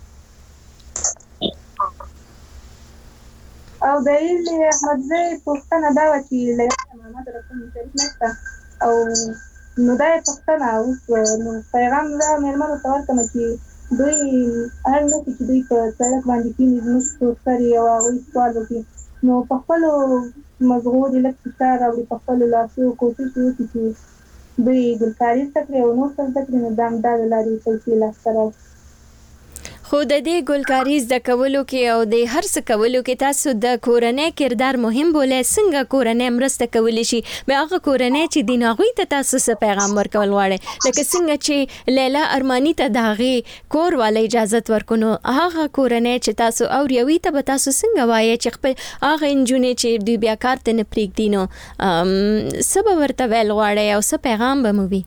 او د هیلې احمدزۍ پوښتنه دا وه چې له یاده محمد رسول شریف نشته او نو دا یې پوښتنه اوس نو پیغام دا مېرمنو ته ورکړم چې دوی هر نه چې دوی په سړک باندې کېني زموږ پوسټر او هغوی سوال وکړي نو په خپلو مزغو دې لږ فشار راوړي په خپلو لاسو کوشش وکړي چې دوی ګلکاري زده کړي او نور څه زده کړي نو دا همدا د لارې پیسې لاسته راوړي خو د دې ګلکاري زده کولو کې او د هر څه کولو کې تاسو د کورنۍ کردار مهم بولئ څنګه کورنۍ مرسته کولی شي بیا هغه کورنۍ چې دي نو هغوی ته تاسو څه پیغام ورکول غواړئ لکه څنګه چې لیلا ارماني ته د هغې کور والا اجازت ورکړو نو هغه کورنۍ چې تاسو اوري هغوی ته به تاسو څنګه وایئ چې خپل هغه نجونې چې دوی بیا کار ته نه پرېږدي نو څه به ورته ویل غواړئ او څه پیغام به مو وي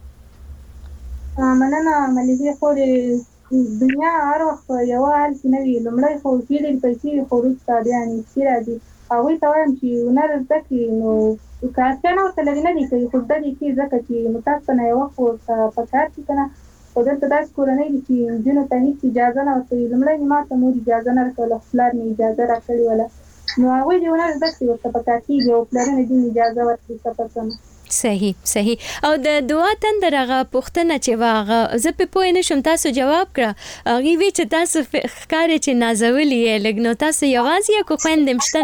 مننه ملیحې خورې دنیا هر وخت په یوه حال کې نه وي لومړی خو ډېرې ډېرې پیسې وي خو وروسته بیا نیستي راځي هغوی ته وایم چې هنر زده کړي نو که اړتیا نه ورته لري نه دي کوي خو زده دې کړي ځکه چې نو تاسو ته نه یو وخت ورته په کار کړي که نه خو دلته داسې کورنۍ دي چې نجونو ته هېڅ اجازه نه ورکوي لومړی مې ما ته مور اجازه نه راکوله خو پلار مې اجازه راکړې وله نو هغوی د هنر زده کړي ورته په کار کېږي او پلرونه دې اجازه ورکړي څه پته نه صحیح صحیح او د دعا تندر هغه پوښتنه چې واغه زه په پوه نه شم تاسو جواب کړه هغې وی چې تاسو ښکارې چې نازولي یې لږ نو تاسو یوازې یې که خویندې مشته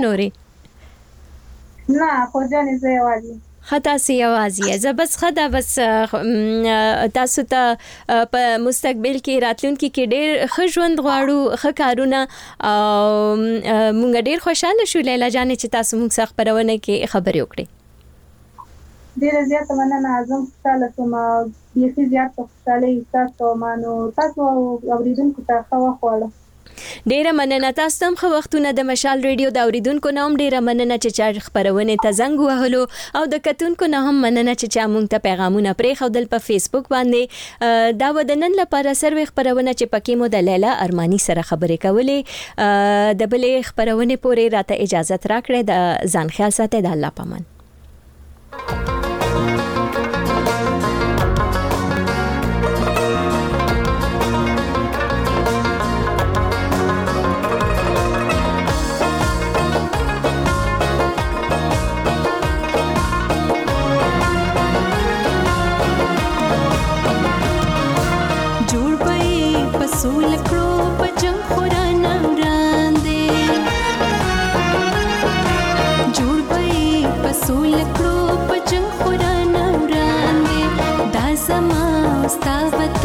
نورې نه خو جانې زه یوازې ښه تاسو یوازې یې زه بس ښه ده بس تاسو ته په مستقبل کې راتلونکي کې ډېر ښه ژوند غواړو ښه کارونه او موږ ډېر خوشحاله شو لیلا جانې چې تاسو موږ سره خپرونه کې خبرې وکړې ډېره زیاته مننه زه هم خوشحاله شوم بیخي زیاته خوشحالۍ احساس کوم نو تاسو اورېدونکو ته ښه وخت غواړم ډیره مننه تاسو ته هم ښه وختونه د مشال ریډیو د اوریدونکو نه هم ډیره مننه چې چا خپرونې ته زنګ وهلو او د کتونکو نه هم مننه چې چا موږ ته پیغامونه پرېښودل په فیسبوک باندې دا و د نن لپاره سروې خپرونه چې پکې مو د لیلا ارماني سره خبرې کولې د بلې خپرونې پورې راته اجازت راکړئ د ځان خیال ساتئ د الله پامان سول کړو په جنگ خورانه وړاندې دا زما استاد